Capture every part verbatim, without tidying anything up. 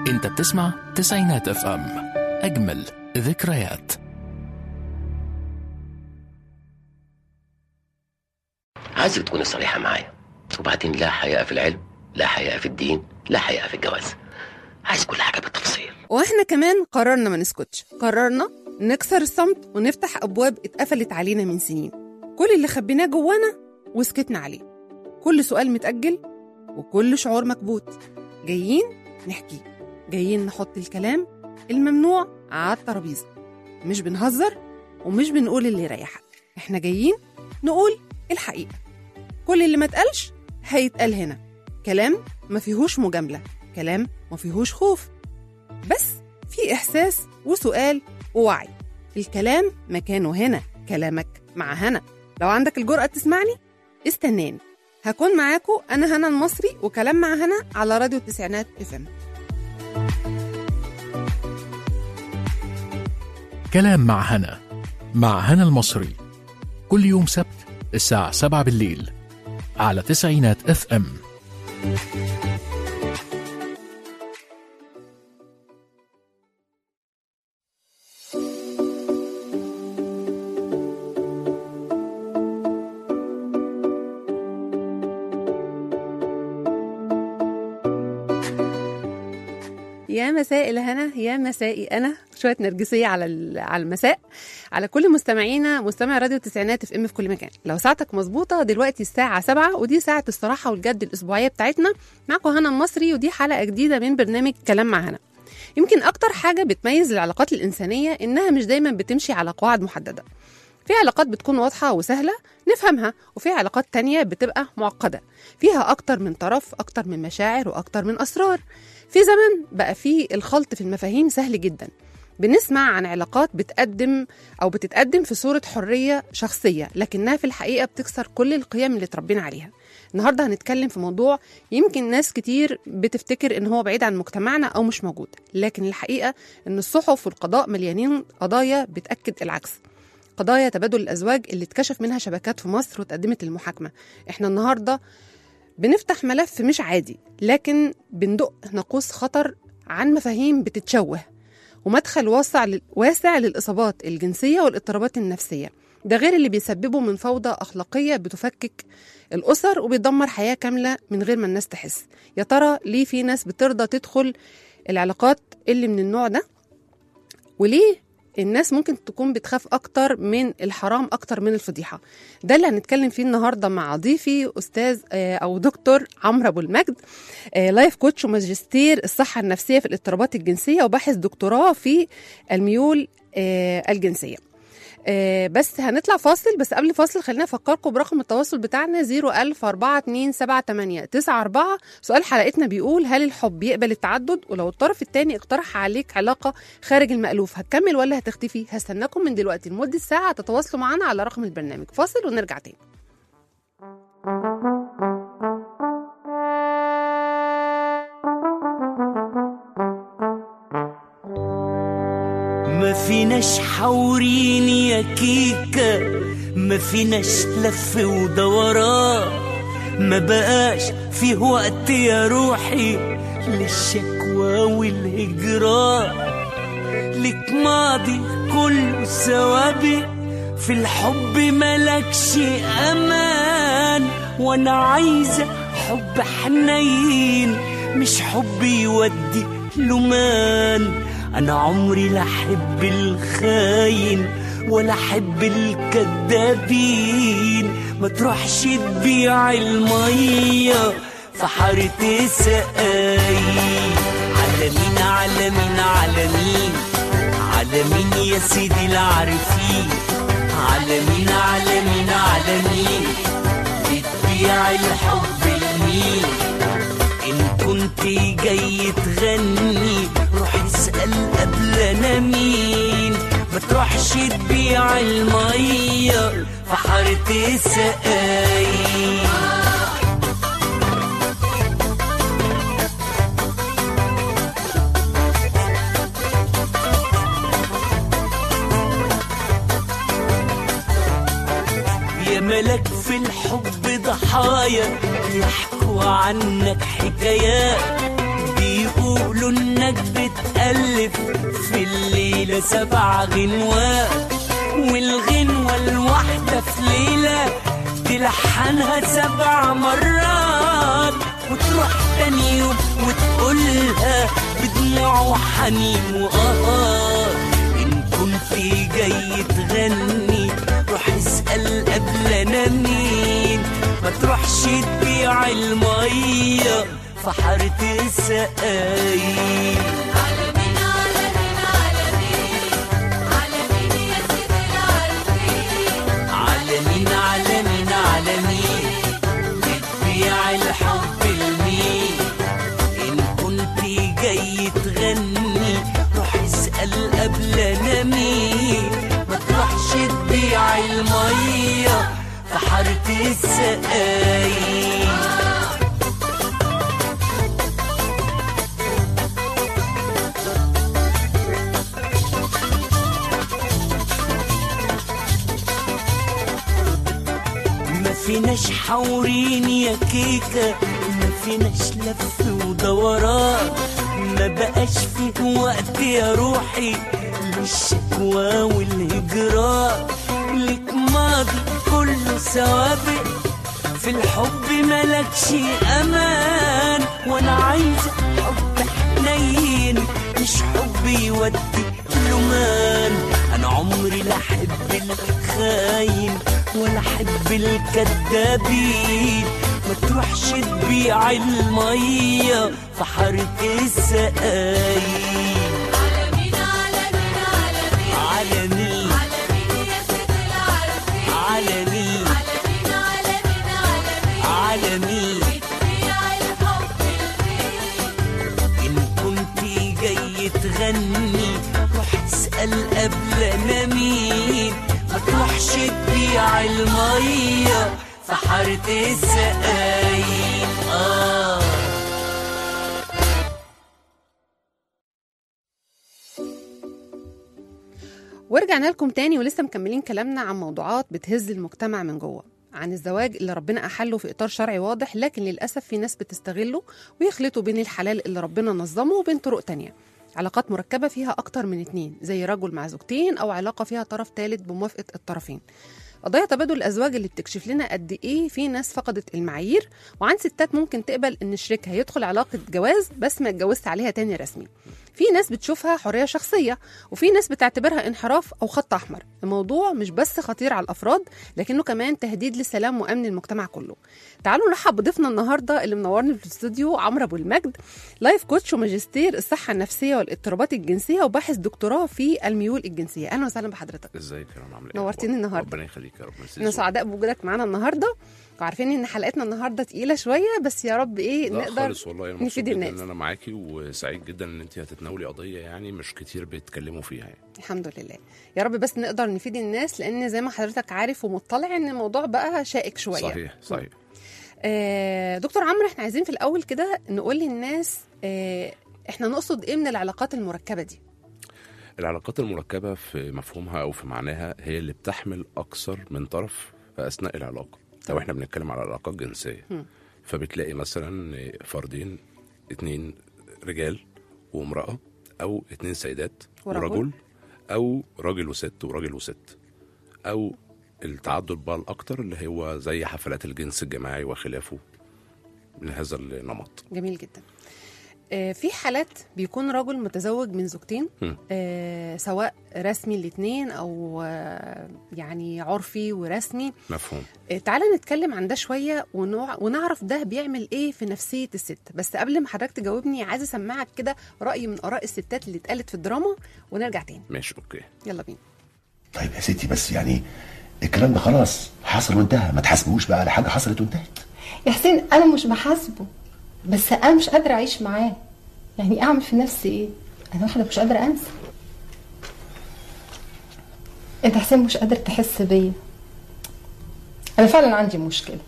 انت بتسمع تسعينات اف ام، اجمل ذكريات. عايزك تكوني صريحة معايا، وبعدين لا حياء في العلم، لا حياء في الدين، لا حياء في الجواز. عايز كل حاجة بالتفصيل. واحنا كمان قررنا ما نسكتش، قررنا نكسر الصمت ونفتح أبواب اتقفلت علينا من سنين. كل اللي خبيناه جوانا وسكتنا عليه، كل سؤال متأجل وكل شعور مكبوت، جايين نحكي، جايين نحط الكلام الممنوع على الترابيزة. مش بنهزر ومش بنقول اللي يريحك، احنا جايين نقول الحقيقة. كل اللي ما اتقالش هيتقال هنا، كلام ما فيهوش مجاملة، كلام ما فيهوش خوف، بس في إحساس وسؤال ووعي. الكلام مكانه هنا، كلامك مع هنا. لو عندك الجرأة تسمعني استناني، هكون معاكو أنا هنا المصري، وكلام مع هنا على راديو التسعينات اف ام. كلام مع هنا مع هنا المصري، كل يوم سبت الساعة سبعة بالليل على تسعينات اف ام. يا مساء الهنا، يا مسائي أنا شوية نرجسية على على المساء، على كل مستمعينا مستمع راديو التسعينات اف ام في كل مكان. لو ساعتك مظبوطة دلوقتي الساعة سبعة، ودي ساعة الصراحة والجد الأسبوعية بتاعتنا. معكم هنا المصري، ودي حلقة جديدة من برنامج كلام مع هنا. يمكن أكتر حاجة بتميز العلاقات الإنسانية إنها مش دايما بتمشي على قواعد محددة. في علاقات بتكون واضحة وسهلة نفهمها، وفي علاقات تانية بتبقى معقدة، فيها أكتر من طرف، أكتر من مشاعر وأكتر من أسرار. في زمن بقى فيه الخلط في المفاهيم سهل جدا. بنسمع عن علاقات بتقدم أو بتتقدم في صورة حرية شخصية، لكنها في الحقيقة بتكسر كل القيم اللي اتربينا عليها. النهاردة هنتكلم في موضوع يمكن ناس كتير بتفتكر إن هو بعيد عن مجتمعنا أو مش موجود، لكن الحقيقة إن الصحف والقضاء مليانين قضايا بتأكد العكس. قضايا تبادل الأزواج اللي اتكشف منها شبكات في مصر وتقدمت للمحاكمة. احنا النهاردة بنفتح ملف مش عادي، لكن بندق ناقوس خطر عن مفاهيم بتتشوه، ومدخل واسع واسع للإصابات الجنسية والاضطرابات النفسية. ده غير اللي بيسببه من فوضى أخلاقية بتفكك الأسر وبيدمر حياة كاملة من غير ما الناس تحس. يا ترى ليه في ناس بترضى تدخل العلاقات اللي من النوع ده؟ وليه الناس ممكن تكون بتخاف أكتر من الحرام أكتر من الفضيحة؟ ده اللي هنتكلم فيه النهاردة مع ضيفي أستاذ أو دكتور عمرو أبو المجد، لايف كوتش وماجستير الصحة النفسية في الاضطرابات الجنسية، وباحث دكتوراه في الميول الجنسية. بس هنطلع فاصل، بس قبل فاصل خلينا أفكركم برقم التواصل بتاعنا صفر ألف أربعة اتنين سبعة تمانية تسعة أربعة. سؤال حلقتنا بيقول: هل الحب يقبل التعدد؟ ولو الطرف التاني اقترح عليك علاقة خارج المألوف، هتكمل ولا هتختفي؟ هستناكم من دلوقتي لمدة ساعة تتواصلوا معنا على رقم البرنامج. فاصل ونرجع تاني. ما فيناش حورين يا كيكة، ما فيناش لف ودوران، ما بقاش فيه وقت يا روحي للشكوى والهجران. لك ماضي كله سوابق، في الحب ملكش أمان، وانا عايزة حب حنين مش حب يودي لمان. أنا عمري لا أحب الخاين ولا أحب الكدابين، ما تروحش تبيع المية في حارة سقاي. على مين على مين على مين على مين يا سيدي العارفين، على مين على مين على مين بتبيع الحب لمين؟ إن كنت جاي تغني روح اسأل قبل أنا مين، ما تروحش تبيع المية في حارة سقاي. يا ملك في الحب ضحايا يحكوا عنك حكايات، بيقولوا انك بتألف في الليلة سبع غنوات، والغنوة الواحدة في ليلة تلحنها سبع مرات، وتروح تاني يوم وتقولها بدموع وحنين وآه. إن كنت جاي تغني روح اسأل قبل أنا مين، ما تروحش تبيع المية في حارة السقايين. على مين على مين على مين على مين يا سيدي العارفين، على مين على مين على مين بتبيع الحب لمين؟ إن كنت جاي تغني روح اسأل قبل أنا مين، ما تروحش تبيع المية في حارة السقايين. ما فيناش حورين يا كيكة، ما فيناش لف ودوران، ما بقاش فيه وقت يا روحي للشكوى والهجران. لك ماضي كله سوابق في الحب ملكش امان، وانا عايزة حب حنين مش حب يودي لمان. انا عمري لا احب الخاين ولا احب الكدابين، ما تروحش تبيع المية في حارة السقايين. على مين على مين على مين على مين على مين يا سيدي العارفين، على مين على مين على مين على مين على مين بتبيع الحب لمين. إن كنت جاي تغني روح اسأل قبل أنا مين، ما تروحش تبيع المية في حارة السقايين. آه ورجعنا لكم تاني ولسه مكملين كلامنا عن موضوعات بتهز المجتمع من جوه، عن الزواج اللي ربنا أحله في إطار شرعي واضح، لكن للأسف في ناس بتستغله ويخلطوا بين الحلال اللي ربنا نظمه وبين طرق تانية، علاقات مركبة فيها أكتر من اتنين زي رجل مع زوجتين، أو علاقة فيها طرف ثالث بموافقة الطرفين. قضايا تبادل الأزواج اللي بتكشف لنا قد إيه في ناس فقدت المعايير، وعن ستات ممكن تقبل إن شريكها يدخل علاقة جواز بس ما يتجوزش عليها تاني رسمي. في ناس بتشوفها حرية شخصية، وفي ناس بتعتبرها انحراف أو خط أحمر. الموضوع مش بس خطير على الأفراد، لكنه كمان تهديد للسلام وأمن المجتمع كله. تعالوا نرحب بضيفنا النهاردة اللي منورني في الاستوديو، عمرو أبو المجد، لايف كوتش وماجستير الصحة النفسية والاضطرابات الجنسية، وباحث دكتوراه في الميول الجنسية. أهلا وسهلا بحضرتك. ازيك يا رنا، عامله ايه؟ نورتيني النهارده. ربنا يخليك يا رب. احنا سعداء بوجودك معانا النهارده، وعارفين ان حلقتنا النهارده تقيله شويه، بس يا رب ايه لا نقدر خالص والله، انا مبسوط نفيد جدا الناس. ان انا معاكي، وسعيد جدا ان انت هتتناولي قضيه يعني مش كتير بيتكلموا فيها يعني. الحمد لله، يا رب بس نقدر نفيد الناس، لان زي ما حضرتك عارف ومطلع ان الموضوع بقى شائك شويه. صحيح صحيح. آه دكتور عمرو، احنا عايزين في الاول كده نقول للناس آه احنا نقصد ايه من العلاقات المركبه دي؟ العلاقات المركبه في مفهومها او في معناها هي اللي بتحمل اكثر من طرف في اثناء العلاقه. لو احنا بنتكلم على علاقات جنسيه، م. فبتلاقي مثلا فردين، اتنين رجال وامراه، او اتنين سيدات ورجل. ورجل، او راجل وست وراجل وست، او التعدد بقى الاكتر اللي هو زي حفلات الجنس الجماعي وخلافه من هذا النمط. جميل جدا. آه في حالات بيكون رجل متزوج من زوجتين، م. آه سواء رسمي الاثنين او آه يعني عرفي ورسمي. مفهوم. آه تعالى نتكلم عن ده شويه ونوع ونعرف ده بيعمل ايه في نفسيه الست. بس قبل ما حضرتك تجاوبني عايزه اسمعك كده راي من اراء الستات اللي اتقالت في الدراما، ونرجع تاني. ماشي اوكي. يلا بينا. طيب يا ستي، بس يعني الكلام ده خلاص حصل وانتهى، ما تحاسبوش بقى على حاجه حصلت وانتهت. يا حسين انا مش بحاسبه، بس انا مش قادره اعيش معاه. يعني اعمل في نفسي ايه؟ انا واحده مش قادره انسى. انت حسين مش قادر تحس بيا. انا فعلا عندي مشكله،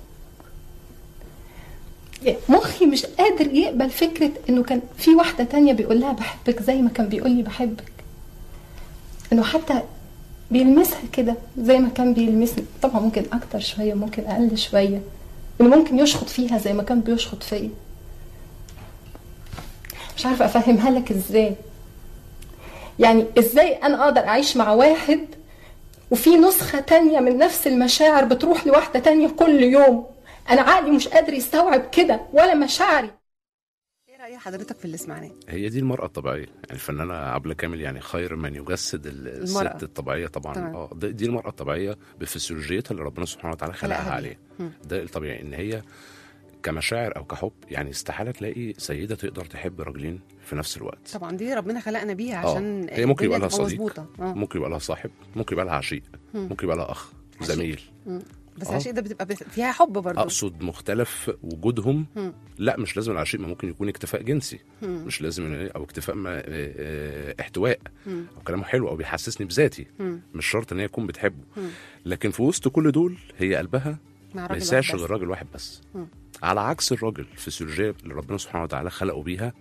مخي مش قادر يقبل فكره انه كان في واحده تانية بيقول لها بحبك زي ما كان بيقول لي بحبك، انه حتى بيلمسها كده زي ما كان بيلمسني. طبعا ممكن اكتر شويه، ممكن اقل شويه، انه ممكن يشخط فيها زي ما كان بيشخط فيا. مش عارفه افهمها لك ازاي. يعني ازاي انا اقدر اعيش مع واحد وفي نسخه تانية من نفس المشاعر بتروح لواحده تانية كل يوم؟ انا عقلي مش قادر يستوعب كده ولا مشاعري. ايه رأي حضرتك في اللي سمعناه؟ هي دي المرأة الطبيعية، يعني الفنانة عبلة كامل يعني خير من يجسد الست المرأة. الطبيعية طبعا. تمام. اه دي دي المرأة الطبيعية بفسيولوجيتها اللي ربنا سبحانه وتعالى خلقها خلقها بيها. عليها. مم. ده الطبيعي ان هي كمشاعر او كحب، يعني استحالة تلاقي سيدة تقدر تحب راجلين في نفس الوقت. طبعا دي ربنا خلقنا بيها آه. عشان هي ممكن يبقى الدنيا لها تبقى صديق، مظبوطة. آه. ممكن يبقى لها صاحب، ممكن يبقى لها عشيق، مم. ممكن يبقى لها اخ، عشيق. زميل. مم. بس آه. العشيق ده بتبقى بس- فيها حب برضه. اقصد مختلف وجودهم. مم. لا مش لازم العشيق، ما ممكن يكون اكتفاء جنسي، مم. مش لازم، او اكتفاء ما اه، اه، احتواء، مم. او كلامه حلو او بيحسسني بذاتي. مم. مش شرط ان هي تكون بتحبه. مم. لكن في وسط كل دول هي قلبها مع ما راجل يسعش واحد بس. غير راجل واحد بس. مم. على عكس الراجل الفسيولوجيه اللي ربنا سبحانه وتعالى خلقه بيها،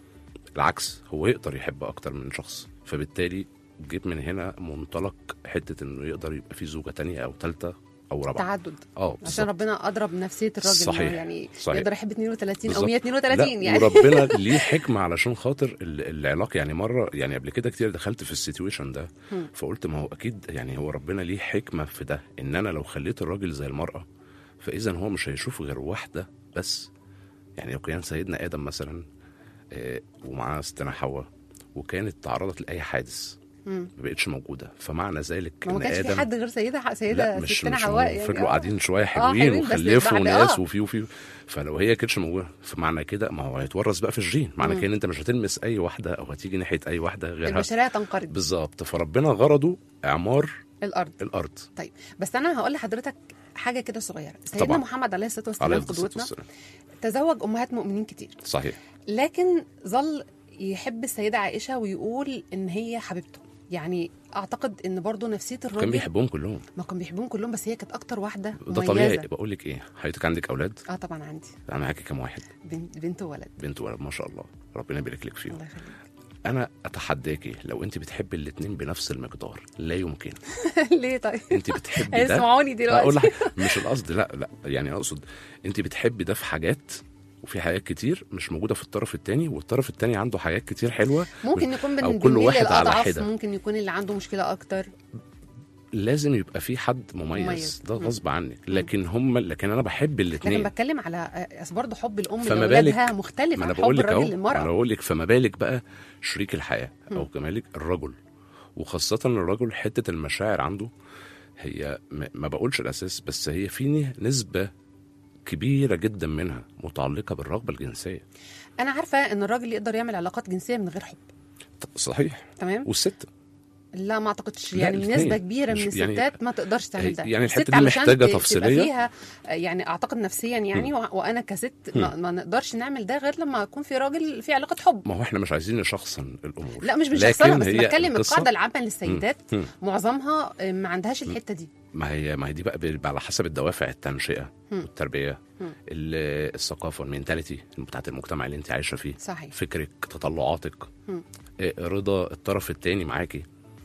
العكس، هو يقدر يحب اكتر من شخص. فبالتالي جيت من هنا منطلق حته انه يقدر يبقى في زوجه تانية او ثالثه او رابعه. تعدد. اه عشان بالظبط. ربنا اضرب نفسيه الراجل. صحيح. إنه يعني صحيح. يقدر يحب اثنين وثلاثين او بالظبط. مية واثنين وثلاثين لا، يعني. وربنا ليه حكمه علشان خاطر ال- العلاقه. يعني مره، يعني قبل كده كتير دخلت في السيتويشن ده، مم. فقلت ما هو اكيد يعني هو ربنا ليه حكمه في ده، ان انا لو خليت الراجل زي المراه فاذا هو مش هيشوف غير واحده بس. يعني لو كان سيدنا ادم مثلا آه، ومعاه ستنا حواء وكانت تعرضت لاي حادث مم. ما بقتش موجوده، فمعنى ذلك ما ان كانش في ادم حد غير سيده سيده لا مش ستنا مش حواء يعني يعني. فضلوا آه. قاعدين شويه حلوين، حلوين بس وخلفوا بعد- ناس آه. وفي وفي فلو هي كانتش موجوده فمعنى كده ما هو هيتورث بقى في الجين، معنى مم. كده ان انت مش هتلمس اي واحده او هتيجي ناحيه اي واحده غيرها. البشريه تنقرض. بالظبط. فربنا غرضه اعمار الارض. الارض. طيب بس انا هقول لحضرتك حاجه كده صغيره. سيدنا طبعا. محمد عليه الصلاه عليه والسلام الصلاة قدوتنا والسلام. تزوج امهات مؤمنين كتير، صحيح. لكن ظل يحب السيده عائشه ويقول ان هي حبيبته. يعني اعتقد ان برضو نفسيه الراجل كان بيحبهم كلهم. ما كان بيحبهم كلهم، بس هي كانت اكتر واحده ده مميزه. طبيعي. بقول لك ايه، حضرتك عندك اولاد؟ اه طبعا عندي انا معاكي كام واحد؟ بنت, بنت وولد. بنت وولد ما شاء الله، ربنا يبارك لك فيهم. الله يخليك. انا اتحداكي لو انت بتحبي الاثنين بنفس المقدار، لا يمكن. ليه طيب؟ انت بتحبي ده، هيسمعوني دلوقتي. اقول لك مش القصد، لا لا، يعني اقصد انت بتحبي ده في حاجات، وفي حاجات كتير مش موجوده في الطرف الثاني، والطرف الثاني عنده حاجات كتير حلوه. ممكن يكون أو بن- كل بنميل واحد على للأضعف، حدة. ممكن يكون اللي عنده مشكله اكتر. لازم يبقى في حد مميز, مميز. ده مم. غصب عنك. لكن هم لكن انا بحب لكن الاثنين. بتكلم على أصل برضه حب الام فما لاولادها بالك- مختلف ما عن انا حب بقول لك اهو، الراجل انا للمراه. بقول لك فما بالك بقى شريك الحياه او كمالك الرجل، وخاصه الرجل حته المشاعر عنده هي م- ما بقولش الاساس، بس هي في نسبه كبيره جدا منها متعلقه بالرغبه الجنسيه. انا عارفه ان الراجل يقدر يعمل علاقات جنسيه من غير حب. صحيح. تمام. والست لا ما اعتقدش، لا، يعني الاتنين. نسبه كبيره من مش- يعني- الستات ما تقدرش تعمل ده. يعني الحتة الست دي علشان محتاجة ت- تفصيلية. تبقى فيها يعني اعتقد نفسيا يعني و- وانا كست ما, ما نقدرش نعمل ده غير لما يكون في راجل في علاقه حب. ما هو احنا مش عايزين نشخصن الامور. لا مش مش لكن شخصنة، بس هي بتكلم القصة- القاعده العامه للسيدات مم. معظمها ما عندهاش الحته دي. ما هي ما هي دي بقى بيبقى على حسب الدوافع، التنشئه مم. والتربيه، مم. ال- الثقافه، المينتاليتي بتاعت المجتمع اللي انت عايشه فيه، صحيح. فكرك، تطلعاتك، مم. إيه، رضا الطرف الثاني معاكي.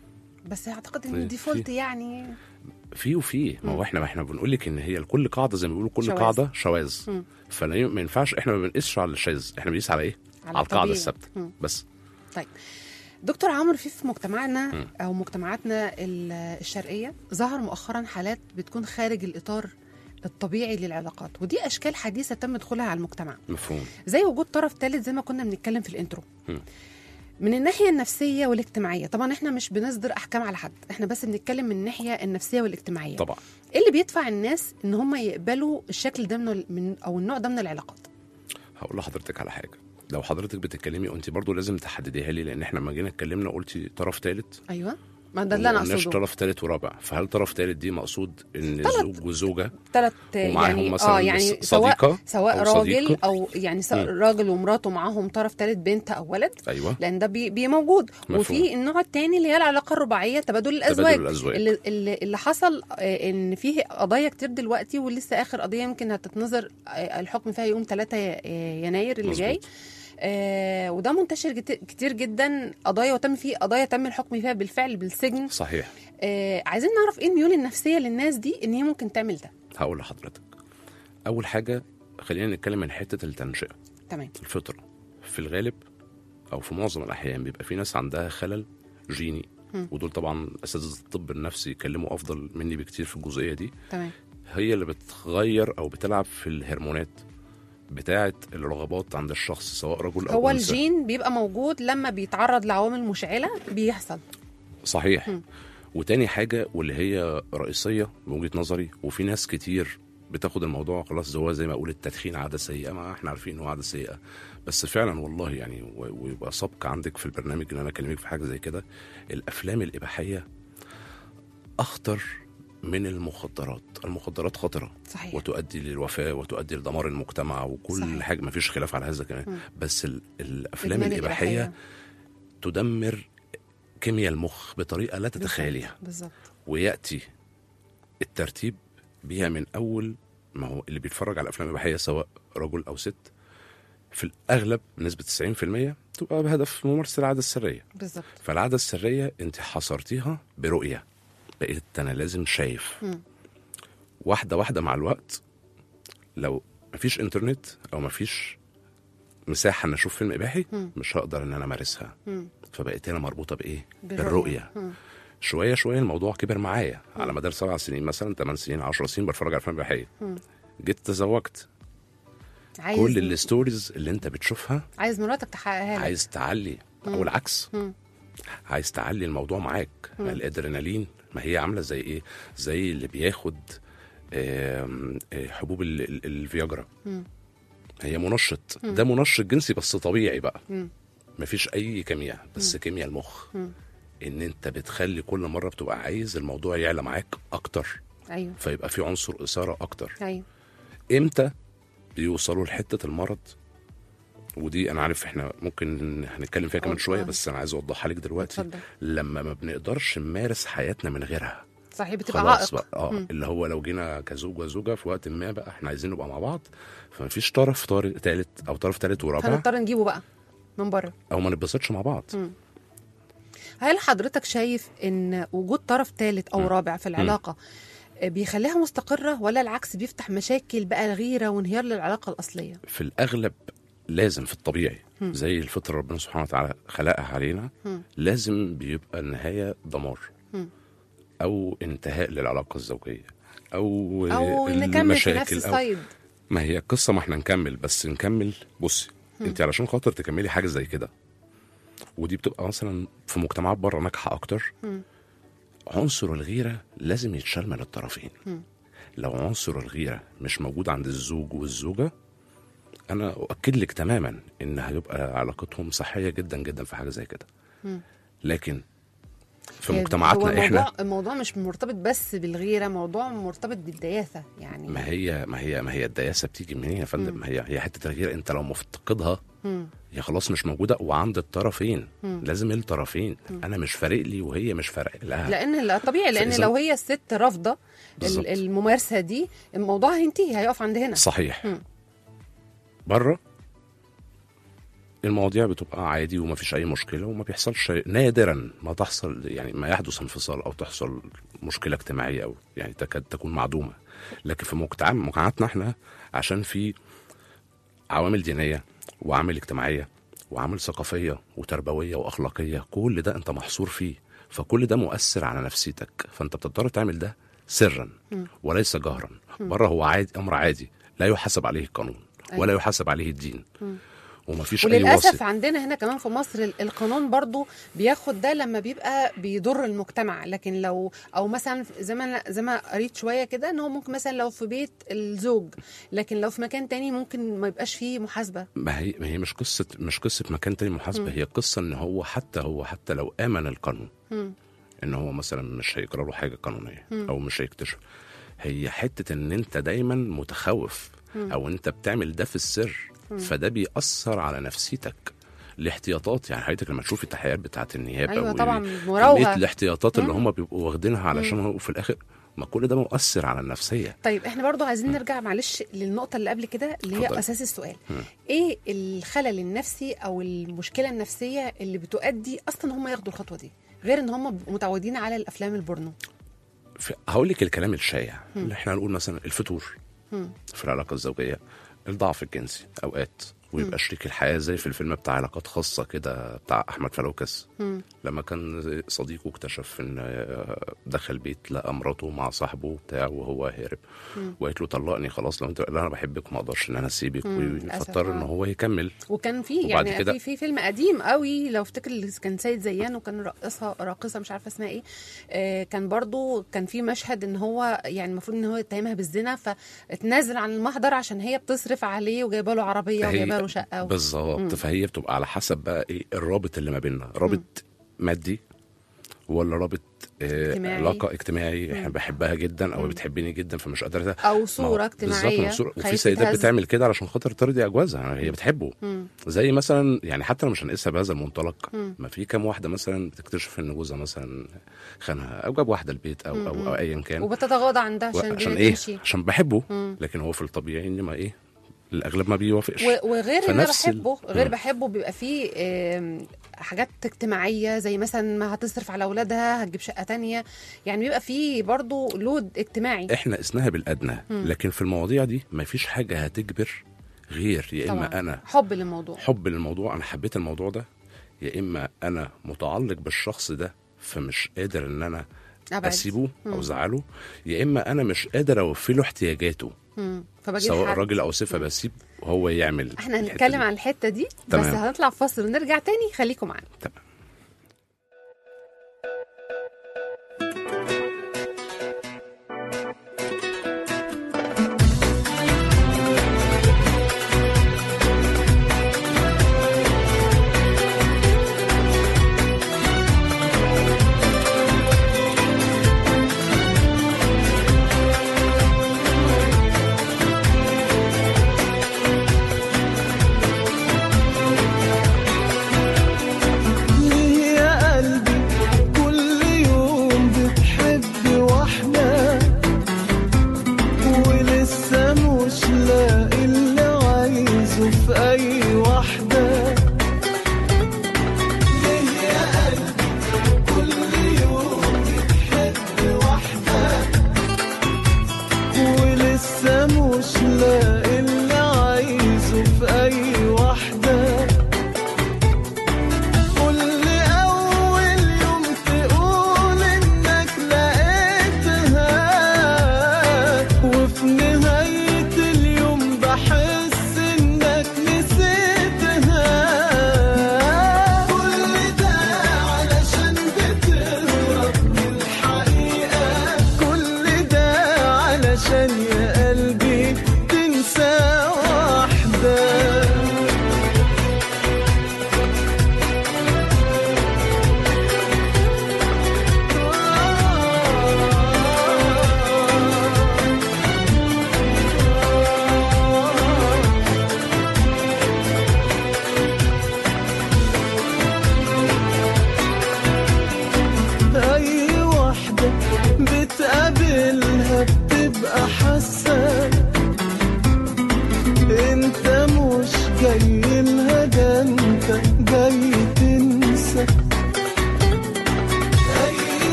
بس اعتقد في- ان الديفولت في- يعني في وفي ما هو احنا ما احنا بنقول لك ان هي لكل قاعده زي ما بيقولوا كل شواذ. قاعده شواذ. مم. فما ينفعش، احنا ما بنقيسش على الشاذ، احنا بنقيس على ايه؟ على القاعده الطبيعي. الثابته مم. بس. طيب دكتور عمرو، في في مجتمعنا مم. او مجتمعاتنا ال- الشرقيه ظهر مؤخرا حالات بتكون خارج الاطار الطبيعي للعلاقات، ودي اشكال حديثه تم دخولها على المجتمع، مفهوم. زي وجود طرف ثالث زي ما كنا بنتكلم في الانترو. مم. من الناحيه النفسيه والاجتماعيه، طبعا احنا مش بنصدر احكام على حد، احنا بس بنتكلم من الناحيه النفسيه والاجتماعيه. طبعا. ايه اللي بيدفع الناس ان هم يقبلوا الشكل ده من ال- من او النوع ده من العلاقات؟ هقول لحضرتك على حاجه، لو حضرتك بتتكلمي وانت برضو لازم تحدديها لي، لان احنا لما جينا اتكلمنا قلتي طرف ثالث، ايوه ما ده اللي انا وما قلناش اقصده. طرف ثالث ورابع. فهل طرف ثالث دي مقصود ان تلت. زوج وزوجه ثلاث ومعاهم يعني مثلاً اه يعني صديقة سواء سواء أو راجل صديق؟ او يعني سواء مم. راجل ومراته معاهم طرف ثالث بنت او ولد، ايوه لان ده بي, بي موجود. مفهوم. وفي النوع الثاني اللي هي العلاقه الرباعيه، تبادل الازواج، تبادل الأزواج. اللي, اللي اللي حصل آه، ان فيه قضايا كتير دلوقتي، ولسه اخر قضيه يمكن هتتنظر آه، الحكم فيها يوم ثلاثة يناير اللي مظبوط. جاي. آه وده منتشر جت- كتير جدا قضايا، وتم فيه قضايا تم الحكم فيها بالفعل بالسجن. صحيح. آه عايزين نعرف ايه الميول النفسيه للناس دي ان هي ممكن تعمل ده. هقول لحضرتك اول حاجه، خلينا نتكلم من حته التنشئه. تمام. الفطره في الغالب او في معظم الاحيان بيبقى في ناس عندها خلل جيني، ودول طبعا اساتذه الطب النفسي يتكلموا افضل مني بكتير في الجزئيه دي. تمام. هي اللي بتغير او بتلعب في الهرمونات بتاعه الرغبات عند الشخص سواء رجل او هو انثى. الجين بيبقى موجود لما بيتعرض لعوامل مشعله بيحصل. صحيح. م. وتاني حاجه واللي هي رئيسيه من وجهه نظري، وفي ناس كتير بتاخد الموضوع خلاص هو زي ما اقول التدخين عاده سيئه، ما احنا عارفين انه عاده سيئه، بس فعلا والله يعني و- ويبقى سبق عندك في البرنامج ان انا اكلمك في حاجه زي كده. الافلام الاباحيه اخطر من المخدرات. المخدرات خطره صحيح. وتؤدي للوفاه وتؤدي لدمار المجتمع وكل صحيح. حاجه، ما فيش خلاف على هذا كمان. م. بس ال- الافلام إدمان الاباحيه الإباحية. تدمر كيمياء المخ بطريقه لا تتخيليها، بالظبط. وياتي الترتيب بيها من اول ما هو اللي بيتفرج على الافلام الاباحيه سواء رجل او ست في الاغلب بنسبه تسعين في المية تبقى بهدف ممارسه العاده السريه. بالظبط. فالعاده السريه انت حصرتيها برؤيه، بقيت انا لازم شايف. مم. واحده واحده مع الوقت لو مفيش انترنت او مفيش مساحه ان اشوف فيلم اباحي مم. مش هقدر ان انا امارسها. مم. فبقيت انا مربوطه بايه؟ بالرؤية. بالرؤيه. مم. شويه شويه الموضوع كبر معايا على مدار سبع سنين مثلا، ثمان سنين، عشر سنين بتفرج على افلام اباحيه. مم. جيت تزوجت، عايز كل الستوريز اللي انت بتشوفها عايز مراتك تحققها لك. عايز تعلي او العكس، مم. عايز تعلي الموضوع معاك. الادرينالين ما هي عامله زي ايه؟ زي اللي بياخد آم، آه، حبوب ال- ال- الفياجرا. مم. هي منشط، ده منشط جنسي بس طبيعي بقى، مم. مفيش اي كيمياء، بس كيمياء المخ. مم. ان انت بتخلي كل مره بتبقى عايز الموضوع يعلى معاك اكتر، ايوه. فيبقى في عنصر اثاره اكتر. ايوه. امتى بيوصلوا لحته المرض؟ ودي انا عارف احنا ممكن هنتكلم فيها كمان آه. شويه، بس انا عايز اوضحها لك دلوقتي. اتفضل. لما ما بنقدرش نمارس حياتنا من غيرها، صحيح، بتبقى خلاص عائق. بقى اه مم. اللي هو لو جينا كزوج وزوجه في وقت ما بقى احنا عايزين نبقى مع بعض، فمفيش طرف طارق تالت او طرف تالت ورابع، هنضطر نجيبه بقى من بره. او ما نتبسطش مع بعض. مم. هل حضرتك شايف ان وجود طرف ثالث او مم. رابع في العلاقه بيخليها مستقره، ولا العكس بيفتح مشاكل بقى الغيره وانهيار للعلاقه الاصليه؟ في الاغلب لازم في الطبيعي مم. زي الفطره ربنا سبحانه وتعالى خلقها علينا، مم. لازم بيبقى النهايه دمار مم. او انتهاء للعلاقه الزوجيه او او نكمل في المشاكل نفس أو الصيد. ما هي قصه، ما احنا نكمل بس نكمل. بصي انت علشان خاطر تكملي حاجه زي كده، ودي بتبقى مثلا في مجتمعات بره ناجحه اكتر، مم. عنصر الغيره لازم يتشال من الطرفين. مم. لو عنصر الغيره مش موجود عند الزوج والزوجه، انا اؤكد لك تماما ان هيبقى علاقتهم صحيه جدا جدا في حاجه زي كده. مم. لكن في هو مجتمعاتنا الموضوع احنا الموضوع مش مرتبط بس بالغيره، موضوع مرتبط بالدياثه يعني. ما هي ما هي ما هي الدياسه بتيجي منين يا فندم؟ مم. ما هي هي حته الغيره، انت لو مفتقدها مم. هي خلاص مش موجوده، وعند الطرفين مم. لازم الطرفين. مم. انا مش فارق لي وهي مش فارق لها. لان لا طبيعي، لان فإذا- لو هي الست رافضه بالظبط. ال- الممارسه دي، الموضوع هينتهي، هيقف عند هنا. صحيح. مم. بره المواضيع بتبقى عادي وما فيش اي مشكله وما بيحصلش، نادرا ما تحصل يعني ما يحدث انفصال او تحصل مشكله اجتماعيه او يعني تكاد تكون معدومه. لكن في مجتمع مجتمعاتنا احنا عشان في عوامل دينيه وعوامل اجتماعيه وعوامل ثقافيه وتربويه واخلاقيه، كل ده انت محصور فيه، فكل ده مؤثر على نفسيتك، فانت بتضطر تعمل ده سرا وليس جهرا. بره هو عادي، امر عادي لا يحاسب عليه القانون ولا يحاسب عليه الدين، ومفيش اي وللاسف واسط. عندنا هنا كمان في مصر ال- القانون برضو بياخد ده لما بيبقى بيضر المجتمع، لكن لو او مثلا زي ما زي ما قريت شويه كده ان هو ممكن مثلا لو في بيت الزوج، لكن لو في مكان تاني ممكن ما يبقاش فيه محاسبه. ما هي ما هي مش قصه مش قصه مكان تاني محاسبه، هي قصه ان هو حتى هو حتى لو امن القانون مم. ان هو مثلا مش هيجرى له حاجه قانونيه او مش هيكتشف، هي حته ان انت دايما متخوف او انت بتعمل ده في السر، فده بيأثر على نفسيتك. الاحتياطات يعني حضرتك لما تشوفي التحقيقات بتاعه النيابه أيوة وال- طبعا، كمية مراوغة. الاحتياطات اللي مم. هم بيبقوا واخدينها علشان هو في الاخر ما كل ده مؤثر على النفسيه. طيب احنا برضو عايزين نرجع معلش للنقطه اللي قبل كده اللي هي اتفضل. اساس السؤال. مم. ايه الخلل النفسي او المشكله النفسيه اللي بتؤدي اصلا هم ياخدوا الخطوه دي، غير ان هم بيبقوا متعودين على الافلام البورنو؟ في- هقول لك الكلام الشائع اللي احنا هنقول مثلا الفتور مم. في العلاقه الزوجيه، الضعف الجنسي اوقات، ويبقى شريك الحياه زي في الفيلم بتاع علاقات خاصه كده بتاع احمد فلوكس. مم. لما كان صديقه اكتشف ان دخل بيت لقى مراته مع صاحبه بتاع وهو هارب، وقالت له طلقني خلاص لو انت، لا انا بحبك ما اقدرش ان انا اسيبك، وفكر ان هو يكمل. وكان في وبعد يعني كده- في في فيلم قديم قوي لو افتكر اللي كان سيد زيان وكان راقصه راقصه مش عارفه اسمها ايه، آه كان برضو كان في مشهد ان هو يعني المفروض ان هو يتهمها بالزنا، فاتنازل عن المحضر عشان هي بتصرف عليه وجايبه له عربيه هي- وجايبه له شقه و... بالظبط. فهي بتبقى على حسب بقى ايه الرابط اللي ما بيننا، رابط مادي ولا رابط آه، اجتماعي. علاقه اجتماعي احنا بحبها جدا او بتحبني جدا فمش قادره او صوره اجتماعيه. بالظبط. صورة- وفي خايفة سيدات تهز. بتعمل كده علشان خاطر ترضي اجوازها، هي بتحبه. مم. زي مثلا يعني حتى لو مش هنقيسها بهذا المنطلق، ما في كام واحده مثلا بتكتشف ان جوزها مثلا خانها او جاب واحده البيت او او, أو ايا كان، وبتتغاضى عن ده عشان عشان الدنيا ايه؟ تمشي. عشان بحبه. لكن هو في الطبيعي ان ما ايه الاغلب ما بيوافقش. و- وغير ان انا فنفس ال- بحبه غير مم. بحبه بيبقى فيه آم، حاجات اجتماعيه زي مثلا ما هتصرف على اولادها هتجيب شقه تانية، يعني بيبقى فيه برضو لود اجتماعي. احنا قسناها بالادنى، لكن في المواضيع دي ما فيش حاجه هتجبر غير يا اما طبعاً. انا حب للموضوع. حب للموضوع، انا حبيت الموضوع ده، يا اما انا متعلق بالشخص ده فمش قادر ان انا أبعد. اسيبه او ازعله، يا اما انا مش قادر اوفي له احتياجاته مم. فبجيب سواء حد. راجل او صفه، بسيب وهو يعمل. احنا الحتة هنتكلم دي. عن الحته دي بس تمام. هنطلع فاصل ونرجع تاني، خليكم معانا. تمام. يا قلبي كل يوم بتحب واحدة ولسه مش لاقي اللي عايزه في أي واحدة. ليه يا قلبي كل يوم بتحب واحدة ولسه مش لاقي اللي عايزه في أي واحدة. قول لي أول يوم تقول إنك لقيتها وفي نهاية اليوم بحس إنك نسيتها.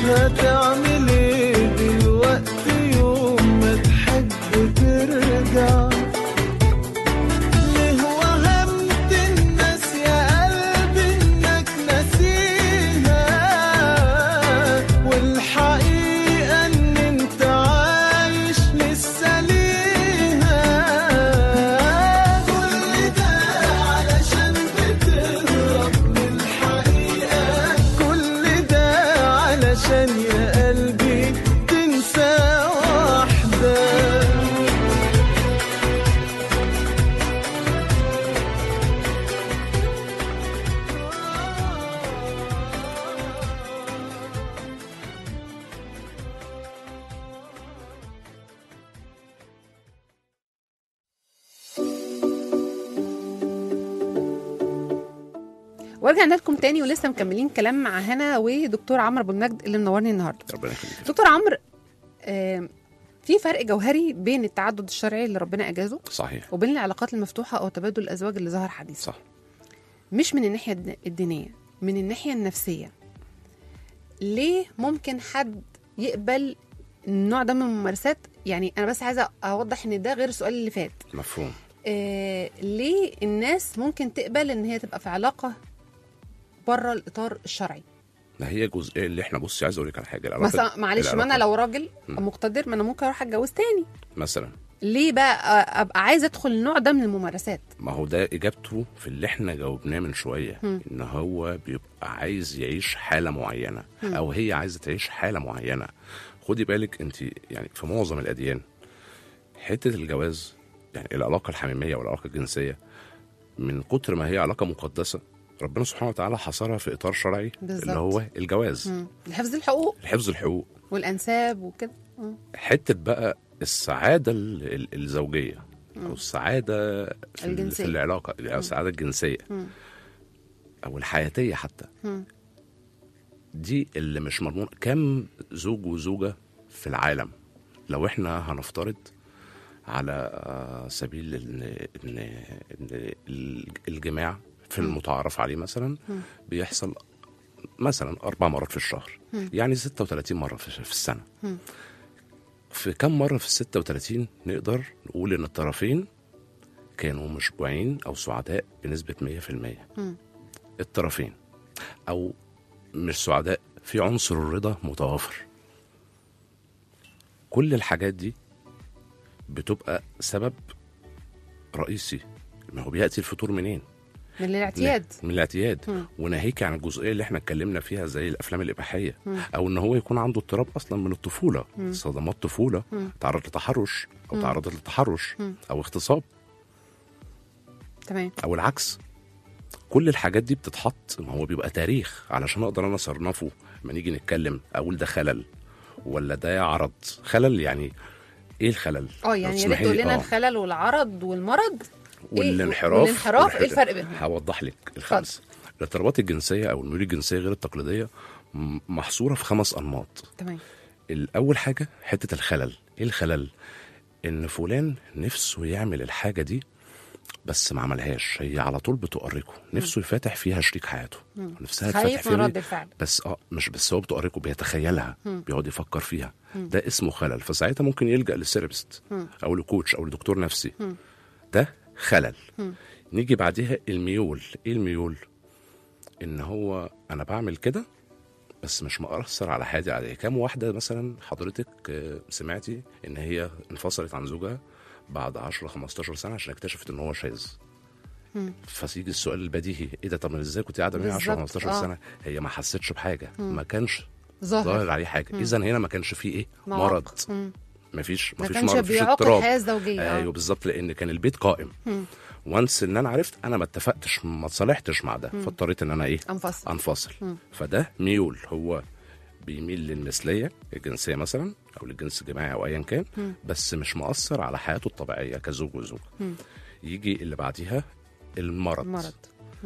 هتعمل ايه دلوقتي يوم ما تحب ترجع؟ ليه وهمت الناس يا قلبي انك ناسيها، والحقيقة ان انت عايش لسه ليها. كل ده علشان بتهرب من الحقيقة، كل ده علشان يا قلبي تنسى واحدة. ورجعنا لكم تاني ولسه مكملين كلام مع هنا ودكتور عمرو ابو المجد اللي منورني النهارده. ربنا يخليك. دكتور عمرو، آه، في فرق جوهري بين التعدد الشرعي اللي ربنا اجازه صحيح. وبين العلاقات المفتوحه او تبادل الازواج اللي ظهر حديثا. صح. مش من الناحيه الد- الدينيه، من الناحيه النفسيه. ليه ممكن حد يقبل النوع ده من الممارسات؟ يعني انا بس عايزه اوضح ان ده غير السؤال اللي فات. مفهوم. آه، ليه الناس ممكن تقبل ان هي تبقى في علاقه بره الاطار الشرعي؟ ما هي جزئيه اللي احنا بصي عايز اقول لك على حاجه. العلاقة- مثلا معلش، ما انا العلاقة- لو راجل مم. مقتدر، ما انا ممكن اروح اتجوز تاني. مثلا ليه بقى ابقى عايزه ادخل النوع ده من الممارسات؟ ما هو ده اجابته في اللي احنا جاوبناه من شويه، مم. ان هو بيبقى عايز يعيش حاله معينه مم. او هي عايزه تعيش حاله معينه. خدي بالك انت، يعني في معظم الاديان حته الجواز، يعني العلاقه الحميميه والعلاقه الجنسيه، من كتر ما هي علاقه مقدسه ربنا سبحانه وتعالى حصرها في اطار شرعي بالظبط. اللي هو الجواز. مم. لحفظ الحقوق حفظ الحقوق والانساب وكده. مم. حته بقى السعاده ال- ال- الزوجيه او السعاده في, ال- الجنسية. في العلاقه، السعاده الجنسيه مم. او الحياتيه حتى، مم. دي اللي مش مضمون. كم زوج وزوجه في العالم لو احنا هنفترض على سبيل ان ان إن الجماع في المتعارف عليه مثلا بيحصل مثلا اربع مرات في الشهر، يعني ستة وثلاثين مره في في السنه. في كم مره في ال ستة وثلاثين نقدر نقول ان الطرفين كانوا مشبوعين او سعداء بنسبه مية في المية؟ الطرفين، او مش سعداء، في عنصر الرضا متوافر. كل الحاجات دي بتبقى سبب رئيسي. ما هو بيأتي الفطور منين؟ من الاعتياد. من الاعتياد. مم. وناهيك عن الجزئيه اللي احنا اتكلمنا فيها زي الافلام الاباحيه، او ان هو يكون عنده اضطراب اصلا من الطفوله، صدمات طفوله، تعرض لتحرش او تعرضت للتحرش او اغتصاب تمام. او العكس. كل الحاجات دي بتتحط، ما هو بيبقى تاريخ علشان اقدر انا اصنفه. ما نيجي نتكلم اقول ده خلل ولا ده عرض. خلل يعني ايه الخلل؟ اه يعني يا ريت تقول لنا الخلل والعرض والمرض والانحراف. والانحراف ايه الفرق بينهم؟ هوضح لك الخمسه. الاضطرابات الجنسيه او الميول الجنسيه غير التقليديه م- محصوره في خمس انماط. تمام. الاول حاجه حته الخلل. ايه الخلل؟ ان فلان نفسه يعمل الحاجه دي بس ما عملهاش، هي على طول بتؤرقه، نفسه يفاتح فيها شريك حياته، نفسها تفتح خايف من فيها رد الفعل. بس اه مش بس هو بتؤرقه، بيتخيلها، بيقعد يفكر فيها. ده اسمه خلل. فساعتها ممكن يلجأ للثيرابيست او لكوتش او لدكتور نفسي. ده خلل. نيجي بعدها الميول. ايه الميول؟ ان هو انا بعمل كده بس مش مأثر على حياتي عليه. كام واحده مثلا حضرتك آه، سمعتي ان هي انفصلت عن زوجها بعد عشرة خمستاشر سنه عشان اكتشفت ان هو شاذ؟ فسيجي السؤال البديهي، ايه ده؟ طب ما ازاي كنت قاعده معايا عشرة بالظبط، خمستاشر آه. سنه؟ هي ما حسيتش بحاجه، ما كانش ظاهر. ظاهر عليه حاجه. اذا هنا ما كانش فيه ايه؟ معاق. مرض. مم. مفيش ما مفيش كانش مرض، مفيش بيعاق اضطراب. الحياه الزوجيه. آه. ايوه بالظبط، لان كان البيت قائم. وانس ان انا عرفت انا ما اتفقتش، ما اتصالحتش مع ده، فاضطريت ان انا ايه؟ انفصل. انفصل. فده ميول، هو بيميل للمثليه الجنسيه مثلا او للجنس الجماعي او ايا كان، بس مش مؤثر على حياته الطبيعيه كزوج وزوجه. يجي اللي بعديها المرض. مرض.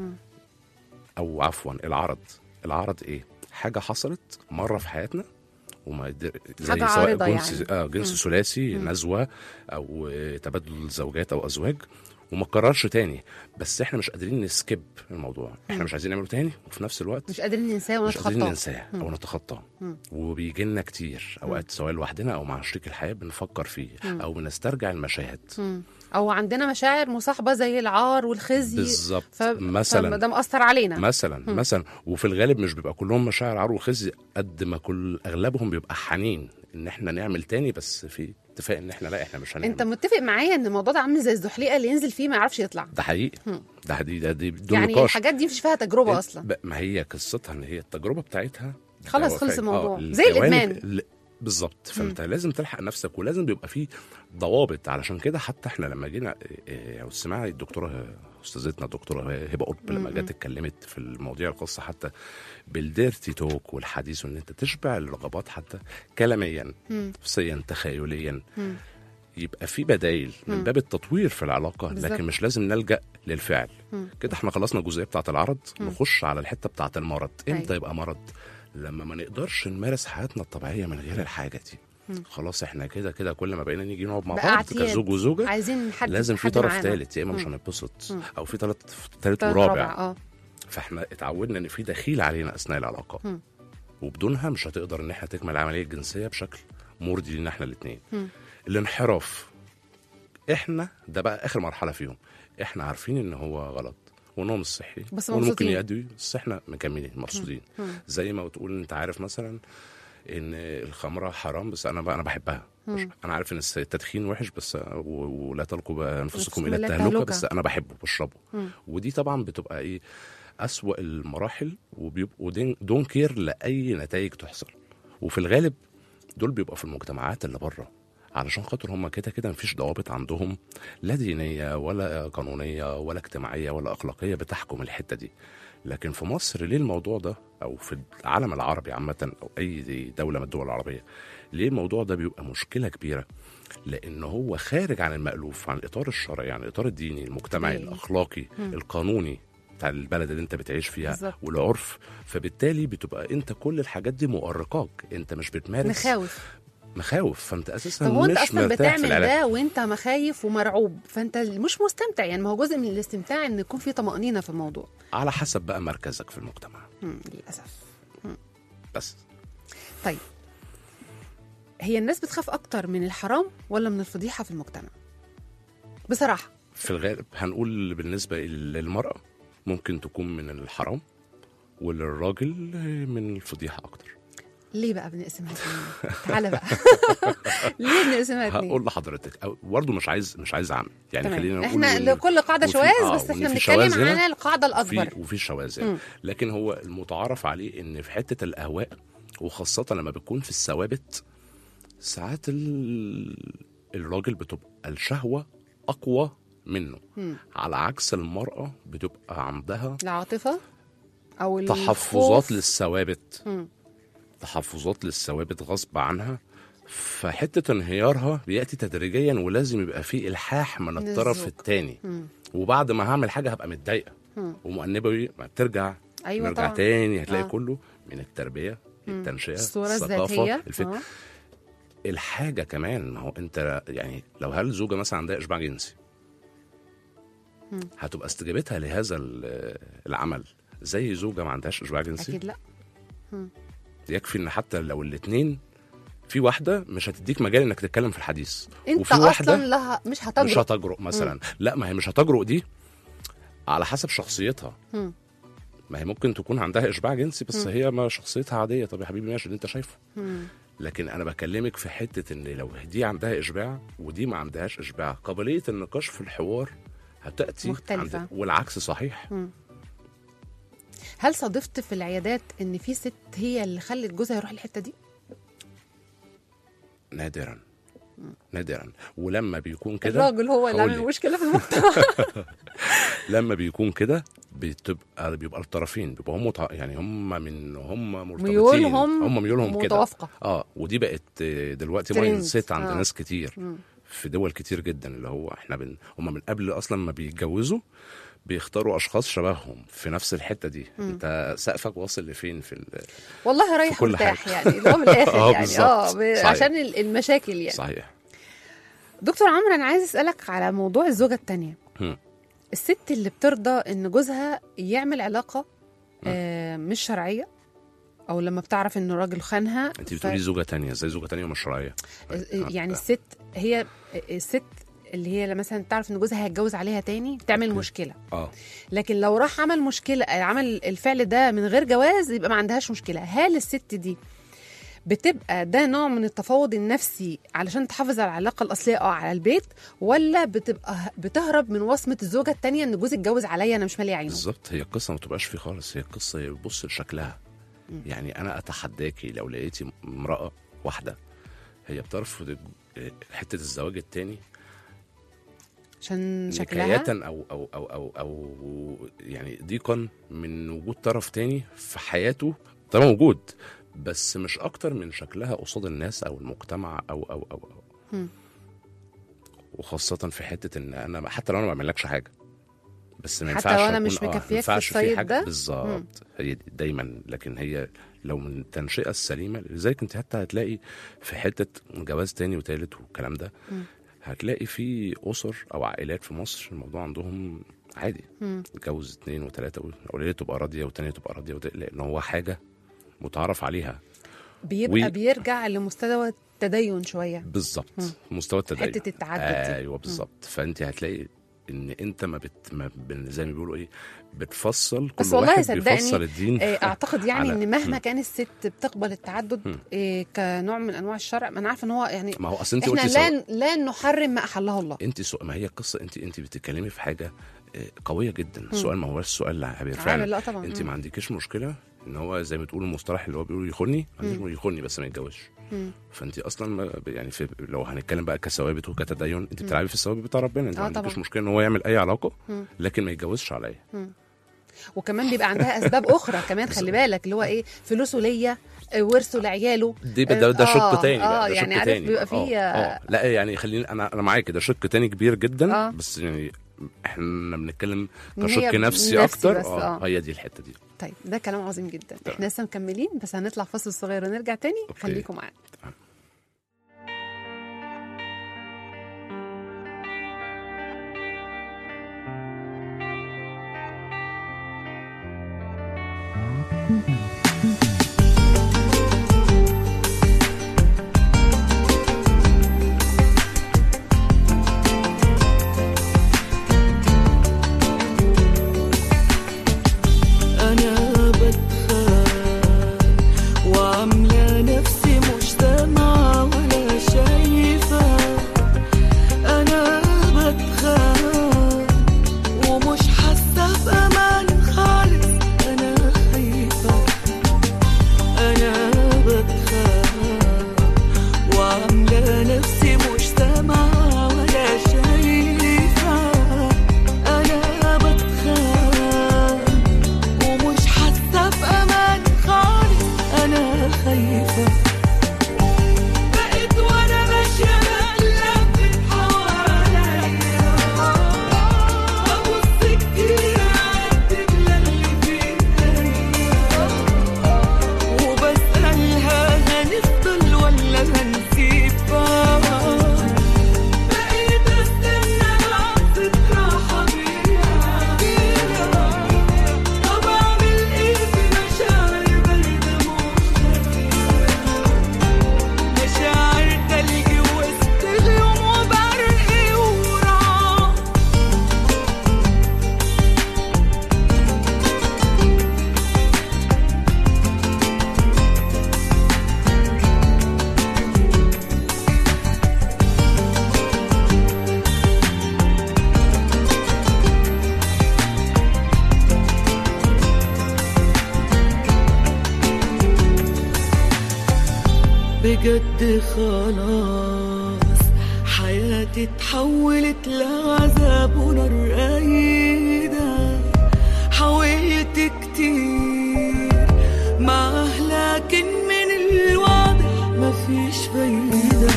او عفوا العرض. العرض ايه؟ حاجه حصلت مره في حياتنا وما يقدر- زي حاجة سواء عارضة جنس يعني. اه جنس ثلاثي، نزوه او تبادل زوجات او ازواج، وما تكررش تاني. بس احنا مش قادرين نسكيب الموضوع، احنا مش عايزين نعمله تاني، وفي نفس الوقت مش قادرين ننساه مش قادرين ونتخطاه. ننساه او نتخطاه. وبيجي لنا كتير اوقات سواء لوحدنا او مع شريك الحياه بنفكر فيه او بنسترجع المشاهد. مم. او عندنا مشاعر مصاحبه زي العار والخزي بالظبط. ف... مثلا ده مأثر علينا مثلا مم. مثلا وفي الغالب مش بيبقى كلهم مشاعر عار وخزي قد ما كل اغلبهم بيبقى حنين ان احنا نعمل تاني، بس في اتفاق ان احنا لا احنا مش هنعمل. انت متفق معايا ان الموضوع ده عامل زي الزحليقه اللي ينزل فيه ما يعرفش يطلع؟ ده حقيقي. ده دي ده دي بدون يعني نقاش. الحاجات دي مش فيها تجربه اصلا. ب- ما هي قصتها ان هي التجربه بتاعتها خلاص ده خلص واقعي. الموضوع. آه، زي الجوانب الإدمان. ال- بالظبط. فانت لازم تلحق نفسك ولازم بيبقى فيه ضوابط. علشان كده حتى احنا لما جينا إيه، او سمعنا الدكتوره استاذتنا الدكتوره هبه قطب لما جت اتكلمت في المواضيع الخاصه حتى بالديرتي توك والحديث، وان انت تشبع الرغبات حتى كلاميا نفسيا تخيليا، يبقى في بدايل من باب التطوير في العلاقه. بالزبط. لكن مش لازم نلجا للفعل. كده احنا خلصنا الجزئيه بتاعه العرض، نخش على الحته بتاعه المرض. امتى أيوة. يبقى مرض؟ لما ما نقدرش نمارس حياتنا الطبيعيه من غير الحاجه دي. خلاص احنا كده كده كل ما بقينا نيجي نقعد مع بقى بعض اعتياد. كزوج وزوجه عايزين حد لازم في حد طرف معانا. ثالث، يا اما مش مم. هنتبسط مم. او في ثالث ثالث تالت ورابع. اه فاحنا اتعودنا ان في دخيل علينا اثناء العلاقه، وبدونها مش هتقدر ان احنا تكمل العمليه الجنسيه بشكل مرضي لنا احنا الاثنين. الانحراف احنا ده بقى اخر مرحله فيهم. احنا عارفين ان هو غلط وان هو مش صحي بس وممكن مبسوطين. يؤدي، بس احنا مكملين مبسوطين. زي ما بتقول انت عارف مثلا ان الخمره حرام بس انا بقى انا بحبها. مش انا عارف ان التدخين وحش بس و- ولا تلقوا بانفسكم الى إلى التهلكه، التهلكة. بس انا بحبه بشربه. ودي طبعا بتبقى ايه اسوأ المراحل، وبيبقوا دين- دون كير لاي نتائج تحصل. وفي الغالب دول بيبقوا في المجتمعات اللي بره، علشان خاطر هم كده كده مفيش ضوابط عندهم لا دينيه ولا قانونيه ولا اجتماعيه ولا اخلاقيه بتحكم الحته دي. لكن في مصر ليه الموضوع ده، او في العالم العربي عامه او اي دوله من الدول العربيه، ليه الموضوع ده بيبقى مشكله كبيره؟ لان هو خارج عن المألوف، عن الاطار الشرعي، عن الاطار الديني المجتمعي طبيعي. الاخلاقي القانوني بتاع البلد اللي انت بتعيش فيها بالظبط. والعرف. فبالتالي بتبقى انت كل الحاجات دي مؤرقاك، انت مش بتمارس مخاوف. مخاوف. فانت اساسا طب هو انت مش اصلا مرتاح في بتعمل العلاج. ده وانت مخايف ومرعوب، فانت مش مستمتع. يعني ما هو جزء من الاستمتاع ان يكون في طمأنينة في الموضوع. على حسب بقى مركزك في المجتمع مم، للاسف. بس. طيب هي الناس بتخاف اكتر من الحرام ولا من الفضيحة في المجتمع بصراحة؟ في الغالب هنقول بالنسبة للمرأة ممكن تكون من الحرام، وللراجل من الفضيحة أكتر. ليه بقى بنقسمها اتنين؟ تعالى بقى. ليه بنقسمها اتنين؟ هقول لحضرتك أو برضه مش عايز مش عايز أعمل يعني. تمام. خلينا نقول احنا إن- لكل قاعدة وفي- شواذ، آه، بس وإن احنا في بنتكلم شواذ هنا، عن القاعدة الأكبر. وفي وفي شواذ مم. هنا. لكن هو المتعارف عليه إن في حتة الأهواء، وخاصة لما بتكون في الثوابت، ساعات ال... الراجل بتبقى الشهوة أقوى منه، مم. على عكس المرأة بتبقى عندها العاطفة أو تحفظات الخوف. للثوابت. مم. تحفظات للثوابت غصب عنها. فحتة انهيارها بيأتي تدريجيا، ولازم يبقى فيه إلحاح من من الطرف الزوج. الثاني. مم. وبعد ما هعمل حاجة هبقى متضايقة مم. ومؤنبة، ما بترجع أيوة نرجع طبعا. تاني هتلاقي آه. آه. كله من التربية، التنشئة، الصورة الثقافة، الذاتية. الفكر. آه. الحاجة كمان، ما هو انت يعني لو هل زوجة مثلا عندها اشباع جنسي، مم. هتبقى استجابتها لهذا ال- العمل زي زوجة ما عندهاش اشباع جنسي؟ أكيد لا. يكفي ان حتى لو الاتنين، في واحدة مش هتديك مجال انك تتكلم في الحديث، أنت وفي واحدة أصلا لها مش هتجرؤ. مش هتجرؤ مثلا. لا، ما هي مش هتجرؤ دي على حسب شخصيتها. مم. ما هي ممكن تكون عندها اشباع جنسي بس مم. هي ما شخصيتها عادية. طب يا حبيبي ماشي اللي انت شايفه. مم. لكن انا بكلمك في حته ان لو دي عندها اشباع ودي ما عندهاش اشباع، قابليه النقاش في الحوار هتاتي مختلفة. عند... والعكس صحيح. مم. هل صادفت في العيادات ان في ست هي اللي خلت جوزها يروح الحته دي؟ نادرا نادرا. ولما بيكون كده الراجل هو اللي هقول عامل لك. مشكله في المجتمع. لما بيكون كده بتبقى بيبقى الطرفين بيبقى هم متع... يعني هم من هم مرتبطين، ميولهم هم ميولهم كده متوافقه. اه ودي بقت دلوقتي ترند. مايند سيت عند آه. ناس كتير. مم. في دول كتير جدا، اللي هو احنا بن... هم من قبل اصلا ما بيتجوزوا بيختاروا اشخاص شبههم في نفس الحته دي. مم. انت سقفك واصل لفين في ال... والله رايح في كل مرتاح حاجة. يعني اللي هو من الاخر آه، يعني بالظبط. اه ب- صحيح. عشان ال- المشاكل يعني. صحيح. دكتور عمرو، انا عايز اسالك على موضوع الزوجه الثانيه. هم. الست اللي بترضى ان جوزها يعمل علاقه آه مش شرعيه، او لما بتعرف ان الراجل خانها. انت بتقولي ف... زوجه تانية زي زوجه تانية مش شرعيه. يعني الست هي الست اللي هي مثلا تعرف ان جوزها هيتجوز عليها تاني بتعمل أوكي. مشكله. اه لكن لو راح عمل مشكله عمل الفعل ده من غير جواز يبقى ما عندهاش مشكله. هل الست دي بتبقى ده نوع من التفاوض النفسي علشان تحافظ على العلاقه الاصليه او على البيت، ولا بتبقى بتهرب من وصمه الزوجه التانية ان جوزي اتجوز عليا انا مش مالي عينه؟ بالظبط. هي القصه ما تبقاش فيه خالص، هي القصه يبص لشكلها. م. يعني انا اتحداكي لو لقيتي امراه واحده هي بترفض حته الزواج التاني عشان شكلها نكاية أو, أو, أو, أو, أو يعني ضيقا من وجود طرف تاني في حياته، طبعا موجود بس مش أكتر من شكلها قصاد الناس أو المجتمع أو أو أو, أو. وخاصة في حتة إن أنا حتى لو أنا ما بعملش حاجة بس ما ينفعش حتى لو أنا مش مكفياك في الصيد ده بالظبط. هي دايما، لكن هي لو من التنشئة السليمة لذلك أنت حتى هتلاقي في حتة جواز تاني وتالت والكلام ده م. هتلاقي في أسر أو عائلات في مصر الموضوع عندهم عادي، يتجوز اتنين وتلاتة أولية تبقى راضية والتانية تبقى راضية وت... لأن هو حاجة متعرف عليها. بيبقى و... بيرجع لمستوى التدين شوية. بالظبط، مستوى التدين، حتة التعدد. أيوة بالظبط. فأنت هتلاقي ان انت ما بت ما زي ما بيقولوا ايه بتفصل، كل واحد بيفصل الدين. اعتقد يعني ان مهما كان الست بتقبل التعدد إيه كنوع من انواع الشرع، ما انا عارفه ان هو يعني ما هو اصل انت احنا لا لا نحرم ما احله الله. انت سو... ما هي القصه، انت انت بتتكلمي في حاجه قويه جدا. السؤال ما هو السؤال اللي هيرفعنا. انت ما عندكيش مشكله ان هو زي ما تقولوا المصطلح اللي هو بيقولوا يخوني، ما عنديش يخوني بس ما يتجوزش. فانت اصلا يعني في لو هنتكلم بقى كثوابت وكتدين، انت بتلعبي في الثوابت بتاع ربنا. انت ما عندكيش مشكله ان هو يعمل اي علاقه لكن ما يتجوزش عليا. وكمان بيبقى عندها اسباب اخرى كمان، خلي بالك اللي هو ايه، فلوسه ليا، ورثه لعياله. دي ده, ده شق آه تاني اه ده يعني شق عارف تاني. بيبقى فيه اه لا يعني خليني انا انا معاكي، ده شق تاني كبير جدا. آه. بس يعني احنا بنتكلم كشق نفسي اكتر. اه, آه. هي دي الحته دي. طيب ده كلام عظيم جدا. طيب. احنا لسه مكملين بس هنطلع فاصل صغير ونرجع تاني. أوكي. خليكم معانا. بجد خلاص حياتي اتحولت لعذاب ونار قايدة. حاولت كتير معاه لكن من الواضح مفيش فايدة.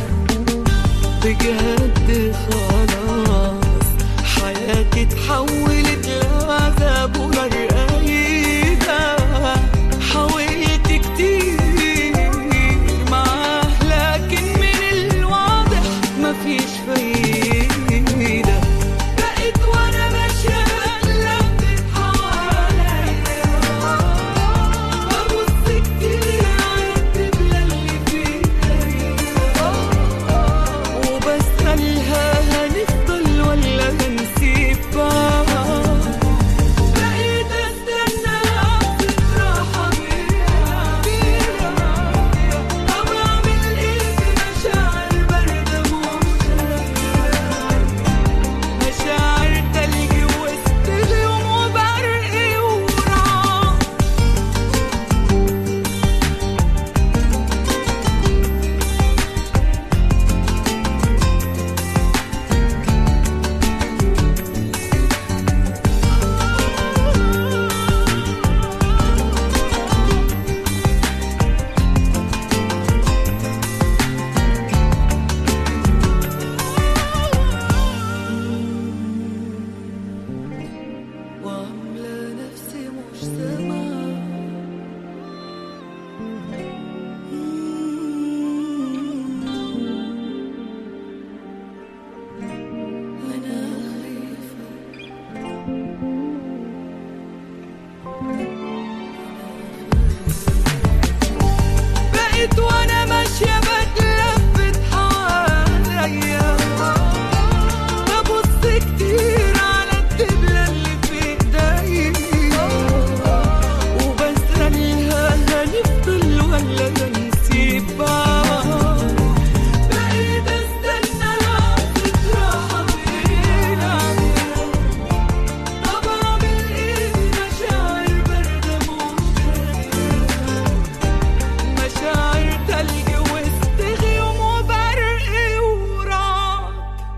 بجد خلاص حياتي اتحولت لعذاب ونار قايدة. حاولت كتير مفيش فايدة. بقيت وانا بقيت وانا ماشية بتلفت حواليا، ببص كتير على الدبلة اللي في ايديا، وبسألها هنفضل ولا هنسيب بعض. بقيت استنى لحظة راحة بين عينيها، طب اعمل ايه؟ مشاعر باردة مشتاقة، مشاعر تلج وسط غيوم وبرق ورعد.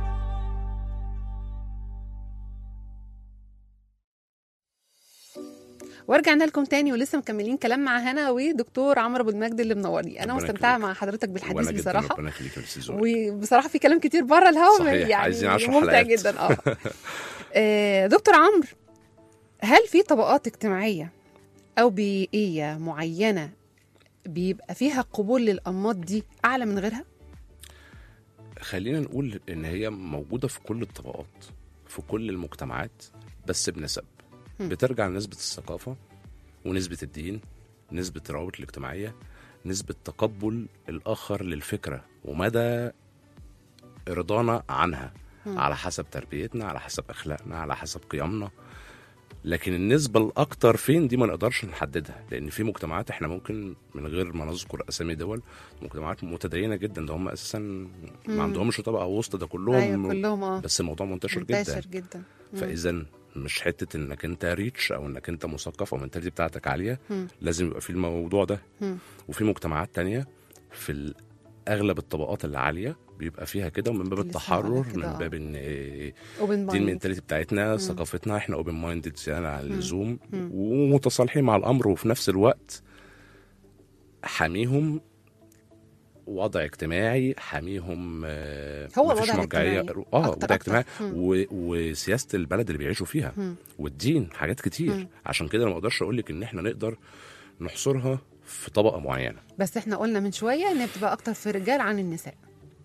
ورجعنا لكم تاني ولسه مكملين كلام مع هنا ودكتور عمرو ابو المجد اللي منورني. انا ربنا مستمتعه يخليك. مع حضرتك بالحديث وأنا جداً، بصراحه، ربنا يخليك يا أستاذ زويل. وبصراحه في كلام كتير بره الهوا صحيح، يعني عايزين عشر ممتع حلقات. جدا. اه آه، دكتور عمرو، هل في طبقات اجتماعيه او بيئيه معينه بيبقى فيها قبول للانماط دي اعلى من غيرها؟ خلينا نقول ان هي موجوده في كل الطبقات، في كل المجتمعات، بس بنسب. هم. بترجع لنسبه الثقافه ونسبه الدين، نسبه الروابط الاجتماعيه، نسبه تقبل الاخر للفكره ومدى رضانا عنها، هم. على حسب تربيتنا، على حسب اخلاقنا، على حسب قيمنا. لكن النسبة الأكتر فين دي ما نقدرش نحددها، لأن في مجتمعات إحنا ممكن من غير ما نذكر أسامي دول، مجتمعات متدينة جدا، ده هم أساسا ما عندهمش طبقة وسط، ده كلهم ايوه كلهم اه بس الموضوع منتشر, منتشر جدا. جدا. مم. فإذا مش حتة إنك أنت ريتش أو إنك أنت مثقف أو المنتاليتي بتاعتك عالية، مم. لازم يبقى في الموضوع ده. مم. وفي مجتمعات تانية في أغلب الطبقات العالية بيبقى فيها كده، ومن باب كنت لسه التحرر، هقولك كده، من آه. باب ان إيه، open دي mind. المنتاليتي بتاعتنا، ثقافتنا، احنا اوبن مايندد يعني على مم. اللزوم، مم. ومتصالحين مع الامر، وفي نفس الوقت حاميهم وضع اجتماعي، حاميهم آه، هو مفيش الوضع مرجعية. الاجتماعي اه أكتر وضع اجتماعي أكتر. مم. و- وسياسه البلد اللي بيعيشوا فيها، مم. والدين، حاجات كتير. مم. عشان كده أنا ما اقدرش اقول لك ان احنا نقدر نحصرها في طبقه معينه. بس احنا قلنا من شويه ان بتبقى اكتر في الرجال عن النساء.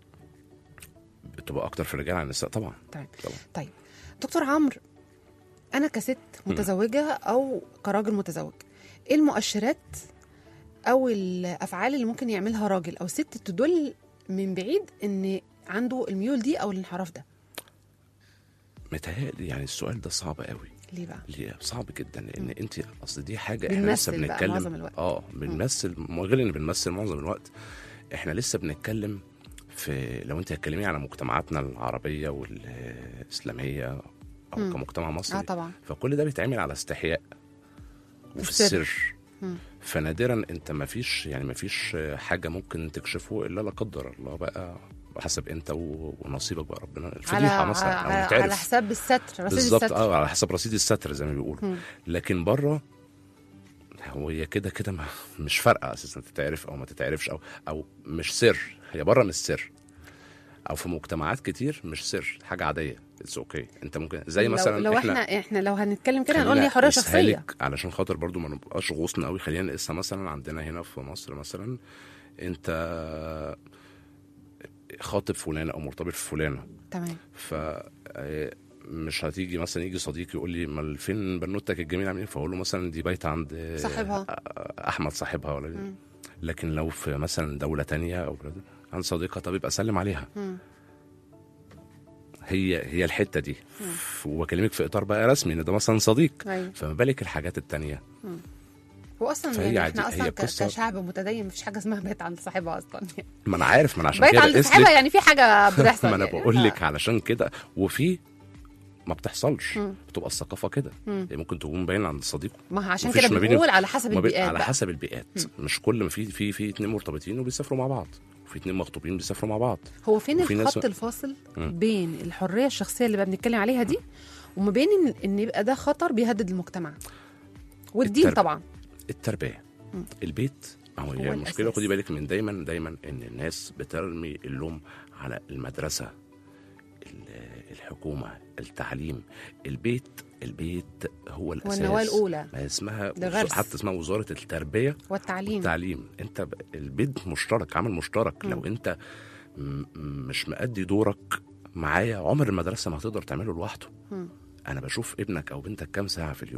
بتبقى اكتر في الرجال عن النساء طبعا. طيب طبعا. طيب دكتور عمرو، انا كست متزوجه او كراجل متزوج، ايه المؤشرات او الافعال اللي ممكن يعملها راجل او ست تدل من بعيد ان عنده الميول دي او الانحراف ده؟ متهيألي يعني السؤال ده صعب قوي. ليه بقى؟ ليه صعب جدا؟ لان انت اصل دي حاجه احنا لسه بنمثل بقى بنتكلم معظم الوقت. اه بنمثل، غير ان بنمثل معظم الوقت، احنا لسه بنتكلم في، لو انت هتكلمي على مجتمعاتنا العربيه والاسلاميه او مم. كمجتمع مصري، اه طبعا. فكل ده بيتعمل على استحياء وفي السر. السر. مم. فنادرا انت ما فيش يعني ما فيش حاجه ممكن تكشفه الا لا قدر الله بقى، حسب انت و- ونصيبك بقى ربنا، على الفضيحه مثلا او على, نتعرف على حساب الستر، رصيد بالظبط. الستر. اه على حسب رصيد الستر زي ما بيقولوا. مم. لكن بره هو هي كده كده ما- مش فارقه اساسا تتعرف او ما تتعرفش، او او مش سر، هي بره مش سر، او في مجتمعات كتير مش سر، حاجه عاديه، اتس اوكي okay. انت ممكن زي مثلا لو, لو احنا احنا لو هنتكلم كده هنقول دي حريه شخصيه. لك علشان خاطر برضو ما نبقاش غوصنا قوي، خلينا نقيسها مثلا عندنا هنا في مصر. مثلا انت خاطب فلانه او مرتبط بفلانه، تمام. ف مش هتيجي مثلا يجي صديقي يقول لي ما فين بنوتك الجميله عاملين، فاقول له مثلا دي بايته عند صاحبها احمد صاحبها ولا مم. لكن لو في مثلا دوله تانية او بلد عند صديقها، طب يبقى سلم عليها. مم. هي هي الحته دي، وبكلمك في اطار بقى رسمي ان ده مثلا صديق، أيوة. فما بالك الحاجات التانية. مم. هو اصلا فهي يعني عادي- احنا اصلا هي ك- قصة- كشعب متدين مفيش حاجه اسمها بيت عند صاحبها اصلا يعني. ما انا عارف، ما انا عشان بيت كده عند بقيس صاحبها لك- يعني في حاجه بتحصل ما انا يعني. بقول لك آه. علشان كده، وفي ما بتحصلش، مم. بتبقى الثقافه كده، مم. هي ممكن تكون باينه عند الصديق. ما هو عشان مفيش كده ما بين- بنقول على حسب ما بين- البيئات على بقى. حسب البيئات. مش كل ما في في في اتنين مرتبطين وبيسافروا مع بعض، وفي اتنين مخطوبين بيسافروا مع بعض. هو فين وفي ناس- الخط الفاصل مم. بين الحريه الشخصيه اللي بقى بنتكلم عليها دي وما بين ان, إن يبقى ده خطر بيهدد المجتمع والدين التربية. طبعا. التربيه، مم. البيت. ما هو هو هي المشكله، الأساس. خدي بالك من دايما دايما ان الناس بترمي اللوم على المدرسه، ال- الحكومه، التعليم. البيت البيت هو الاساس، والنواة الأولى. ما اسمها ده غرس. حتى اسمها وزاره التربيه والتعليم. والتعليم. انت ب- البيت مشترك، عمل مشترك. مم. لو انت م- مش مأدي دورك معايا، عمر المدرسه ما هتقدر تعمله لوحده. مم. انا بشوف ابنك او بنتك كام ساعه في اليوم،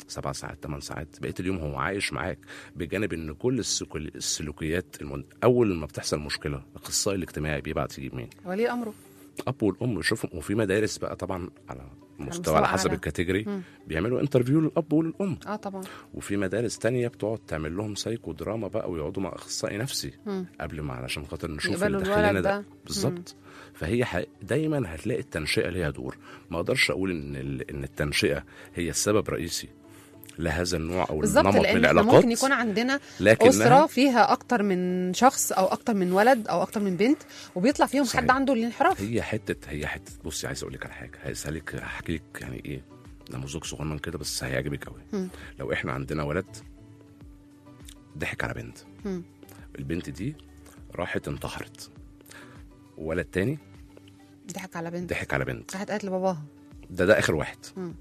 سبع ساعات ثمان ساعات، بقيت اليوم هو عايش معاك، بجانب ان كل السلوك- السلوكيات المن... اول ما بتحصل مشكله الاخصائي الاجتماعي بيبعت يجيب مين؟ ولي امره. اب والام يشوفوا. وفي مدارس بقى طبعا على مستوى مستوى على حسب أعلى. الكاتيجوري مم. بيعملوا انترفيو للاب وللام. اه طبعا. وفي مدارس تانية بتقعد تعمل لهم سايكو دراما بقى ويقعدوا مع اخصائي نفسي مم. قبل ما علشان خاطر نشوف يقبلوا اللي داخلنا الولد ده ده. بالظبط. فهي ح... دايما هتلاقي التنشئه ليها دور. ما اقدرش اقول ان ال... ان التنشئه هي السبب الرئيسي لهذا النوع او بالظبط، النمط من لان احنا العلاقات، ممكن يكون عندنا لكنها- اسره فيها اكتر من شخص او اكتر من ولد او اكتر من بنت، وبيطلع فيهم صحيح. حد عنده الانحراف. هي حته هي حته بصي عايز اقول لك على حاجه، هسالك هحكي لك يعني ايه نموذج صغنن كده بس هيعجبك قوي. مم. لو احنا عندنا ولد ضحك على بنت، مم. البنت دي راحت انتحرت، ولد تاني ضحك على بنت، ضحك على بنت، راحت قالت لباباها. ده ده اخر واحد. مم.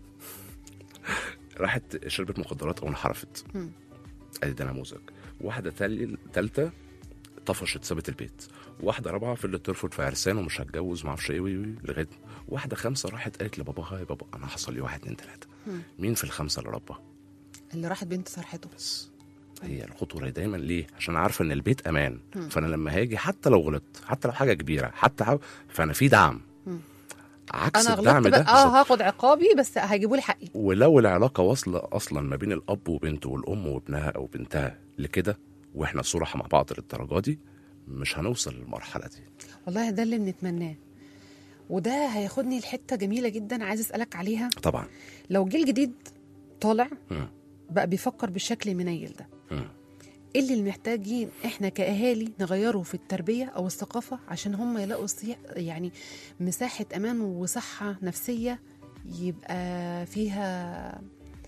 راحت شربت مخدرات او انحرفت. مم. ادي ده نموذج. واحده تال- تالته طفشت سابت البيت. واحده رابعه فضلت ترفض في عرسان ومش هتجوز وما اعرفش ايه وي- وي- لغايه واحده خمسه راحت قالت لباباها يا بابا انا حصل لي واحد اتنين تلاته. مم. مين في الخمسه اللي ربى؟ اللي راحت بنت صرحته. بس هي الخطوره دايما ليه؟ عشان عارفه ان البيت امان. مم. فانا لما هاجي حتى لو غلطت حتى لو حاجه كبيره حتى حو... فانا في دعم. مم. عكس انا الدعم غلطت ده بقى اه بالظبط. هاخد عقابي بس هيجيبوا لي حقي. ولو العلاقه واصله اصلا ما بين الاب وبنته والام وابنها او بنتها لكده واحنا صراحه مع بعض للدرجه دي مش هنوصل للمرحله دي. والله ده اللي بنتمناه. وده هياخدني لحته جميله جدا عايز اسالك عليها. طبعا. لو جيل جديد طالع مم. بقى بيفكر بالشكل المنيل ده، مم. ايه اللي محتاجين احنا كاهالي نغيره في التربيه او الثقافه عشان هم يلاقوا صيح يعني مساحه امان وصحه نفسيه يبقى فيها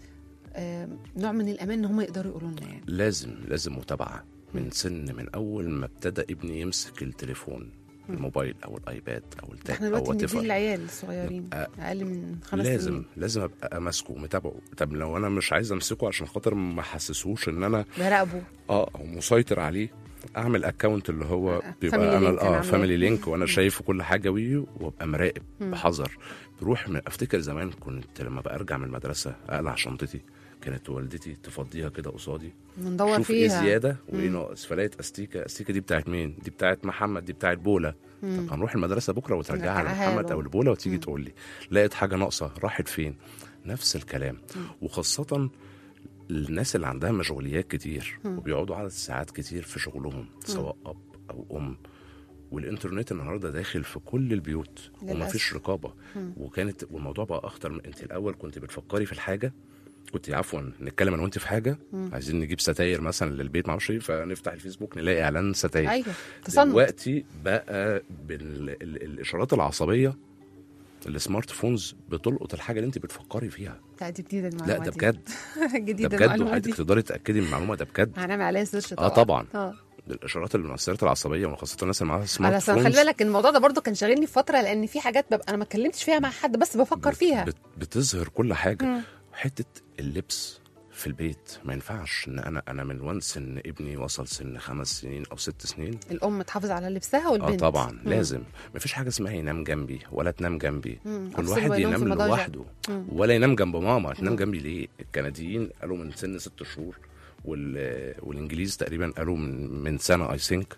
آه، نوع من الامان ان هم يقدروا يقولوا لنا يعني. لازم لازم متابعه من سن من اول ما ابتدى ابني يمسك التليفون الموبايل او الايباد او التاب احنا او دلوقتي بنديه whatever. للعيال الصغيرين نبقى اقل من خمس لازم سنين لازم ابقى ماسكه متابعه. طب لو انا مش عايز امسكه عشان خاطر ما احسسهوش ان انا براقبه. اه أو مسيطر عليه، اعمل اكونت اللي هو آه، بيبقى family انا link أنا اه عاملاه. فاميلي لينك وانا شايف كل حاجه ويه وابقى مراقب مم. بحذر. بروح من افتكر زمان كنت لما برجع من المدرسه اقلع شنطتي كانت والدتي تفضيها كده قصادي ندور شوف فيها ايه زياده وايه مم. ناقص، فلقيت استيكه استيكه دي بتاعت مين؟ دي بتاعت محمد، دي بتاعت بولا. مم. طب هنروح المدرسه بكره وترجعها نرجعها لمحمد له. او لبولا وتيجي مم. تقول لي لقيت حاجه ناقصه راحت فين؟ نفس الكلام. مم. وخاصه الناس اللي عندها مشغوليات كتير مم. وبيقعدوا عدد ساعات كتير في شغلهم سواء اب او ام، والانترنت النهارده داخل في كل البيوت ومفيش للأسف. رقابه. مم. وكانت والموضوع بقى اخطر من انت الاول كنت بتفكري في الحاجه كنت عفوا نتكلم انا وانت في حاجه مم. عايزين نجيب ستاير مثلا للبيت معرفش ايه فنفتح الفيسبوك نلاقي اعلان ستاير. ايوه تصنع. دلوقتي بقى بالاشارات العصبيه السمارت فونز بتلقط الحاجه اللي انت بتفكري فيها. لا دي جديده لا المعلومه ده دي. بجد ده جديده بجد المعلومه وحضرتك دي. تقدري تاكدي من المعلومه ده بجد. هنعمل عليها سيرش اه طبعا اه الاشارات المؤثرات العصبيه وخاصه الناس اللي معاها سمارت على فونز خلي بالك الموضوع ده برضو كان شاغلني في فتره لان في حاجات ببقى انا ما اتكلمتش فيها مع حد بس بفكر فيها. بت بتظهر كل حاجه. مم. حته اللبس في البيت ما ينفعش ان انا انا من وانس ان ابني وصل سن خمس سنين او ست سنين الام تحافظ على لبسها اه والبنت. طبعا مم. لازم. مفيش حاجه اسمها ينام جنبي ولا تنام جنبي. مم. كل أفصل واحد بينهم في ينام المضاجع. لوحده مم. ولا ينام جنب ماما تنام مم. جنبي ليه؟ الكنديين قالوا من سن ست شهور وال... والانجليز تقريبا قالوا من من سنه اي ثينك.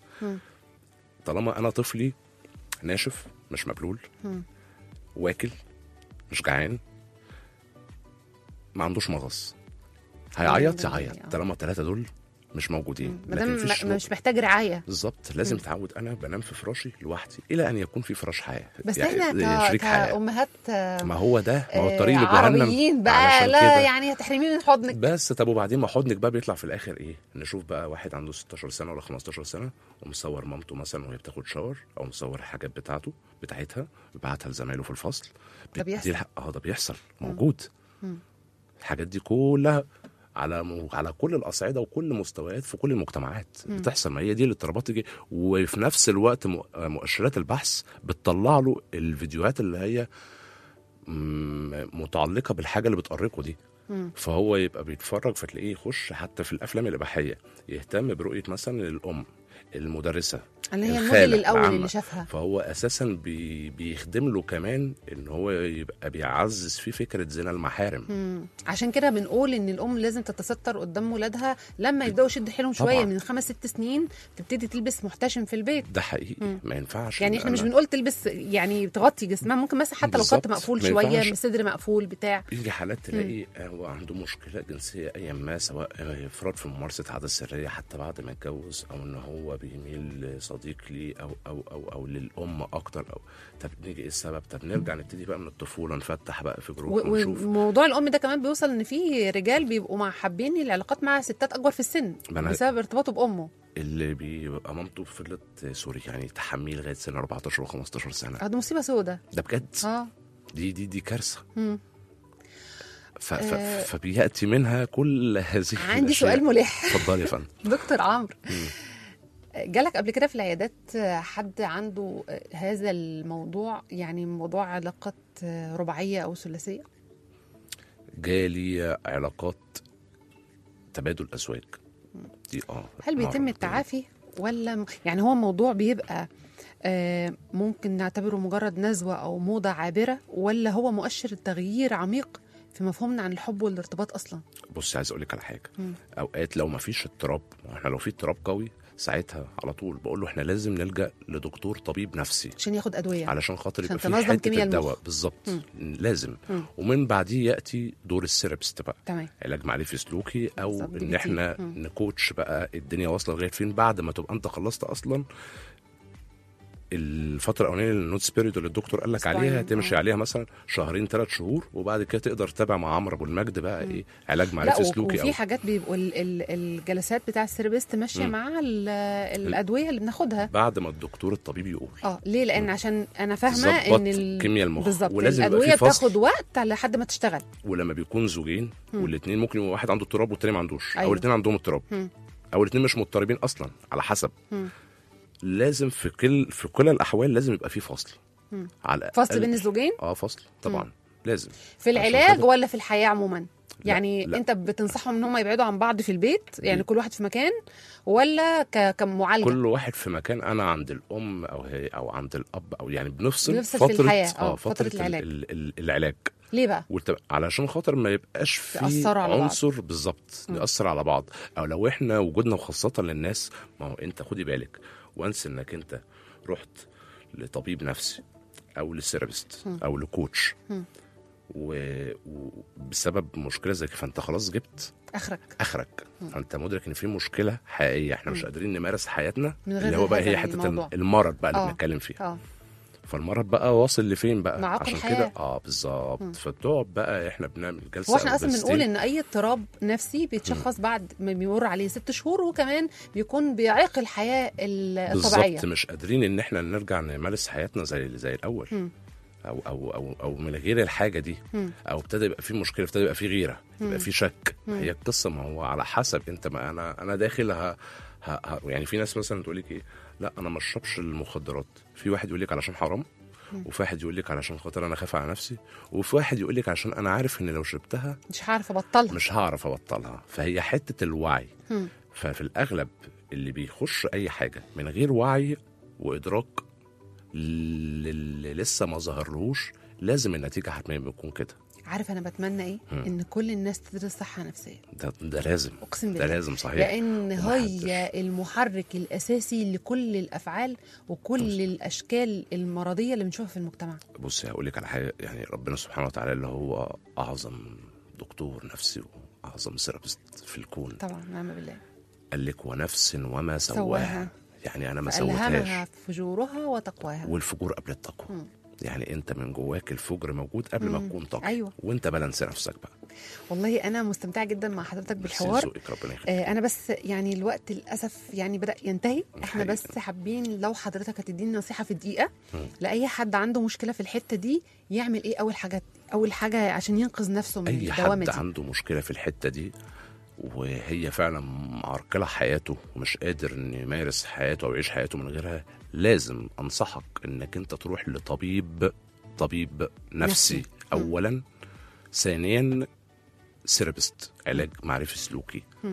طالما انا طفلي ناشف مش مبلول مم. واكل مش جعان ما عندوش مغص هيعيط مم. يعيط طالما الثلاثه دول مش موجودين. ما دام فيش م- مش محتاج رعايه. بالظبط لازم تعود انا بنام في فراشي لوحدي الى ان يكون في فراش حياه بس يعني احنا شريك ك- حياه. كأمهات ما هو ده ما هو آه، الطريق لجهنم عربيين بقى علشان لا كده. يعني هتحرميه من حضنك. بس طب وبعدين ما حضنك بقى بيطلع في الاخر ايه؟ نشوف بقى واحد عنده ستاشر سنه ولا خمستاشر سنه ومصور مامته مثلا وهي بتاخد شاور او مصور الحاجات بتاعته بتاعتها بيبعتها لزمايله في الفصل. ده بيحصل. دي الح- اه ده بيحصل موجود. مم. الحاجات دي كلها على م... على كل الاصعده وكل مستويات في كل المجتمعات مم. بتحصل. ما هي دي الاضطرابات تيجي وفي نفس الوقت م... مؤشرات البحث بتطلع له الفيديوهات اللي هي م... متعلقه بالحاجه اللي بتقرقه دي. مم. فهو يبقى بيتفرج فتلاقيه يخش حتى في الافلام الاباحيه يهتم برؤيه مثلا الام المدرسه اللي هي الخالة الموديل الاول العامة. اللي شافها. فهو اساسا بي بيخدم له كمان ان هو يبقى بيعزز فيه فكره زنا المحارم. مم. عشان كده بنقول ان الام لازم تتستر قدام ولادها لما يبداوا يشدوا حيلهم شويه، طبعاً. من خمس ست سنين تبتدي تلبس محتشم في البيت. ده حقيقي. مم. ما ينفعش. يعني احنا أنا- مش بنقول تلبس يعني تغطي جسمها، ممكن مثلا حتى لو بالظبط. خط مقفول ما شويه، ينفعش. صدر مقفول بتاع. يجي حالات تلاقي هو عنده مشكله جنسيه ايا ما، سواء افراط في ممارسه عادات سريه حتى بعد ما اتجوز، او ان هو بيميل لصديق ليه او او او او للام اكتر، او طب نيجي ايه السبب؟ طب نرجع نبتدي بقى من الطفوله، نفتح بقى في جروب و- ونشوف. وموضوع الام ده كمان بيوصل ان في رجال بيبقوا مع حابين العلاقات مع ستات اكبر في السن ما أنا- بسبب ارتباطه بامه. اللي بيبقى مامته فضلت سوري يعني تحميه لغايه سن أربعتاشر و15 سنه، اه، دي مصيبه سودة. ده بجد. اه. دي دي دي كارثه. مم. ف ف آه. فبياتي منها كل هذه عندي الأشياء. سؤال ملح. اتفضلي يا فندم. دكتور عمرو، جالك قبل كده في العيادات حد عنده هذا الموضوع، يعني موضوع علاقات رباعيه او ثلاثيه؟ جالي علاقات تبادل ازواج دي اه هل بيتم مرة. التعافي ولا م- يعني هو الموضوع بيبقى آه، ممكن نعتبره مجرد نزوة أو موضة عابرة، ولا هو مؤشر تغيير عميق في مفهومنا عن الحب والارتباط أصلا؟ بص عايز اقول لك على حاجه. مم. اوقات لو ما فيش اضطراب، احنا لو في اضطراب قوي ساعتها على طول بقول له احنا لازم نلجا لدكتور طبيب نفسي عشان ياخد أدوية. علشان خاطر عشان يبقى في تنظم حته كيمياء المخ. الدواء بالظبط. مم. لازم. مم. ومن بعديه ياتي دور السيرابست بقى، تمام. علاج معرفي سلوكي، او بالظبط، دي ان بي تي. احنا مم. نكوتش بقى الدنيا واصله لغايه فين بعد ما تبقى انت خلصت اصلا الفتره الاولانيه النوت سبيريت اللي الدكتور قال لك أسبوعين. عليها، تمشي آه. عليها مثلا شهرين ثلاث شهور، وبعد كده تقدر تتابع مع عمرو ابو المجد بقى ايه علاج لا، معرفي و- سلوكي. وفي او حاجات بيبقوا ال- ال- الجلسات بتاع السيربست ماشية مم. مع ال- الأدوية اللي بناخدها. بعد ما الدكتور الطبيب يقول. اه، ليه؟ لأن عشان أنا فاهمة ظبط إن ال- كيمياء المخ. بالظبط ولازم يبقى الأدوية في فصل. بتاخد وقت لحد ما تشتغل. ولما بيكون زوجين مم. والاثنين ممكن يبقى واحد عنده اضطراب والتاني ما عندوش، أيوة. او الاثنين عندهم اضطراب، مم. او الاثنين مش مضطربين اصلا على حسب. مم. لازم في كل في كل الاحوال لازم يبقى في فصل. مم. على فصل الأقل- بين الزوجين اه فصل طبعا. مم. لازم. في عشان العلاج كده- ولا في الحياة عموما؟ يعني لا. انت بتنصحهم ان هم يبعدوا عن بعض في البيت، يعني كل واحد في مكان، ولا ك- كمعالجة؟ كل واحد في مكان، انا عند الام او هي او عند الاب، او يعني بنفصل, بنفصل في فتره الحياة. اه آه، فتره, فترة فترة العلاج. العلاج, ال ال العلاج. ليه بقى؟ والت- علشان خاطر ما يبقاش في تأثروا على بعض. عنصر بالظبط مم. يأثر على بعض، او لو احنا وجودنا وخاصه للناس. ما هو انت خدي بالك، وانس انك انت رحت لطبيب نفسي او للسيرابست مم. او لكوتش مم. و- وبسبب مشكله زي كده، فانت خلاص جبت اخرك. اخرك. فانت مدرك ان في مشكله حقيقيه، احنا مش مم. قادرين نمارس حياتنا، من غير اللي هو بقى هذا هي حته الموضوع. المرض بقى اللي آه. بنتكلم فيه. اه، فالمرض بقى واصل لفين بقى؟ معاق عشان الحياة. كده اه بالظبط. مم. فبتقعد بقى احنا بنعمل جلسه هو احنا أو اصلا بنقول جلستين. ان اي اضطراب نفسي بيتشخص بعد ما بيمر عليه ست شهور، وكمان بيكون بيعيق الحياة الطبيعية. بالظبط، مش قادرين ان احنا نرجع نمارس حياتنا زي زي الاول. مم. او او او او من غير الحاجه دي، مم. او ابتدى يبقى في مشكله، ابتدى يبقى في غيره، مم. يبقى في شك. مم. هي القصه ما هو على حسب انت، ما انا انا داخل ه... ه... ه... يعني في ناس مثلا تقول لك ايه، لا انا ما اشربش المخدرات. في واحد يقول لك علشان حرام، مم. وفي واحد يقول لك علشان خاطر انا خايف على نفسي، وفي واحد يقول لك عشان انا عارف ان لو شربتها مش هعرف ابطلها. مش هعرف ابطلها. فهي حته الوعي. مم. ففي الاغلب اللي بيخش اي حاجه من غير وعي وادراك اللي لسه ما ظهرلهوش، لازم النتيجه حتميا بتكون كده. عارف انا بتمنى ايه؟ مم. ان كل الناس تدرس صحة نفسية. ده ده لازم، اقسم ده بالله. لازم صحيح. لان ومحدش- هي المحرك الاساسي لكل الافعال وكل الاشكال المرضية اللي بنشوفها في المجتمع. بصي هقول لك على حاجه، يعني ربنا سبحانه وتعالى اللي هو اعظم دكتور نفسي واعظم سيرابست في الكون، طبعا نعم بالله. قال لك ونفس وما سواها. سواها. يعني انا ما فألهمها سويتهاش. فجورها وتقواها. والفجور قبل التقوى. مم. يعني انت من جواك الفجر موجود قبل ما مم. تكون تقوى. أيوة. وانت بالانس نفسك بقى. والله انا مستمتعه جدا مع حضرتك بالحوار. ذوقك ربنا يخليك. آه انا بس يعني الوقت للاسف يعني بدا ينتهي. احنا حقيقي. بس حابين لو حضرتك هتديني نصيحه في دقيقه مم. لاي حد عنده مشكله في الحته دي، يعمل ايه اول حاجه اول حاجه عشان ينقذ نفسه من اي الدوامه حد دي؟ عنده مشكله في الحته دي وهي فعلا معرقله حياته ومش قادر ان يمارس حياته او يعيش حياته من غيرها، لازم انصحك انك انت تروح لطبيب طبيب نفسي, نفسي. اولا. ثانيا سيرابست، علاج معرفي سلوكي. مم.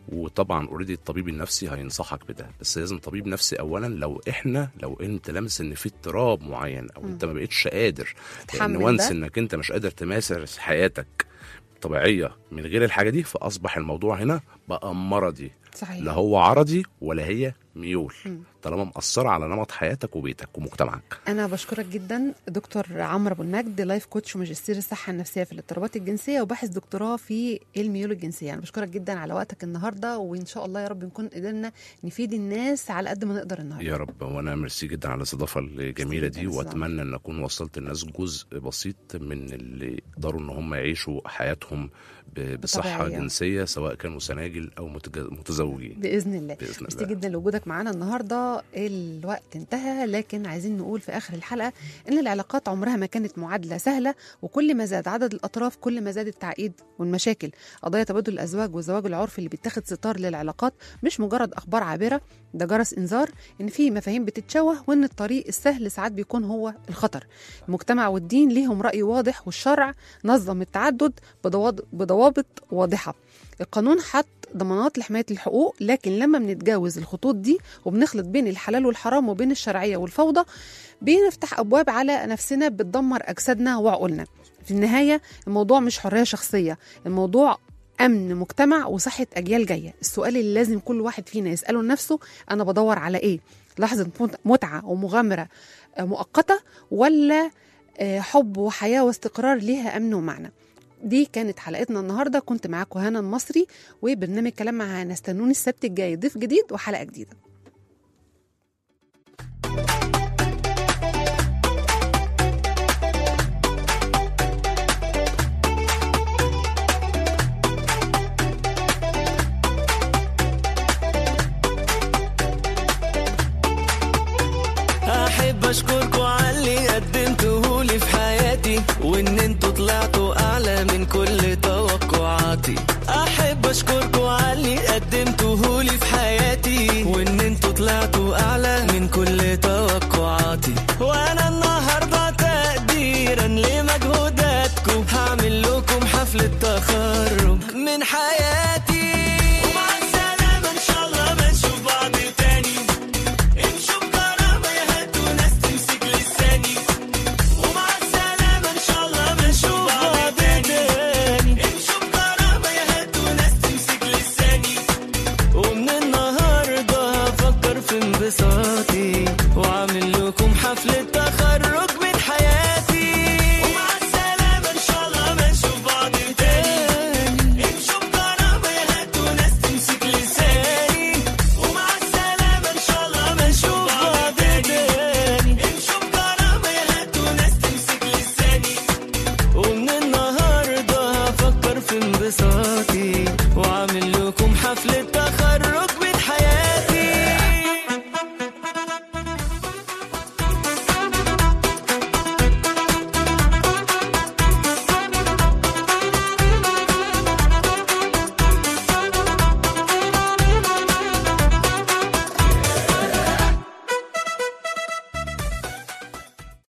وطبعا اوريدي الطبيب النفسي هينصحك بده، بس لازم طبيب نفسي اولا. لو احنا لو انت لامس ان في اضطراب معين او م. انت ما بقتش قادر، لان وانس انك انت مش قادر تمارس حياتك طبيعيه من غير الحاجه دي، فاصبح الموضوع هنا بقى مرضي. صحيح. لا هو عرضي ولا هي ميول، م. طالما مأثرة على نمط حياتك وبيتك ومجتمعك. أنا بشكرك جدا دكتور عمرو أبو المجد، لايف كوتش وماجستير الصحة النفسية في الاضطرابات الجنسية وباحث دكتوراه في الميول الجنسية. أنا بشكرك جدا على وقتك النهاردة، وإن شاء الله يا رب نكون قدرنا نفيد الناس على قد ما نقدر النهاردة يا رب. وأنا ميرسي جدا على الاستضافة الجميلة دي، وأتمنى أن أكون وصلت الناس جزء بسيط من اللي يقدروا أن هم يعيشوا حياتهم بصحة بطبيعية. جنسية، سواء كانوا سناجل أو متزوجين بإذن الله. ميرسي جدا لوجودك معنا النهاردة. الوقت انتهى، لكن عايزين نقول في آخر الحلقة إن العلاقات عمرها ما كانت معادلة سهلة، وكل ما زاد عدد الأطراف كل ما زاد التعقيد والمشاكل. قضايا تبادل الأزواج والزواج العرفي اللي بيتاخد ستار للعلاقات مش مجرد أخبار عابرة، ده جرس إنذار إن في مفاهيم بتتشوه، وإن الطريق السهل ساعات بيكون هو الخطر. المجتمع والدين ليهم رأي واضح، والشرع نظم التعدد بضوابط واضحة. القانون حط ضمانات لحماية الحقوق، لكن لما بنتجاوز الخطوط دي وبنخلط بين الحلال والحرام وبين الشرعية والفوضى، بنفتح أبواب على نفسنا بتدمر أجسادنا وعقولنا. في النهاية الموضوع مش حرية شخصية، الموضوع أمن مجتمع وصحة أجيال جاية. السؤال اللي لازم كل واحد فينا يسأله لنفسه: أنا بدور على إيه؟ لحظة متعة ومغامرة مؤقتة، ولا حب وحياة واستقرار ليها أمن ومعنى؟ دي كانت حلقتنا النهاردة. كنت معاكم هنا المصري، وبرنامج كلام مع هنا. استنوني السبت الجاي ضيف جديد وحلقة جديدة. أحب أشكركم على اللي قدمتهولي في حياتي، وإن انتوا طلعتوا أعلى من كل توقعاتي. أحب أشكركم على اللي قدمتهولي في حياتي، وإن انتوا طلعتوا أعلى من كل توقعاتي. وأنا النهاردة تقديرا لمجهوداتكم هعمل لكم حفلة تخرج من حياتي. وعامل لكم حفلة تخرج من حياتي. ومع السلامة إن شاء الله ما نشوف بعض تاني. امشوا بكرامة يا هاتوا ناس تمسك لساني. ومع السلامة إن شاء الله ما نشوف بعض تاني. امشوا بكرامة يا هاتوا ناس تمسك لساني. ومن النهاردة هفكر في انبساطي، وعامل لكم حفلة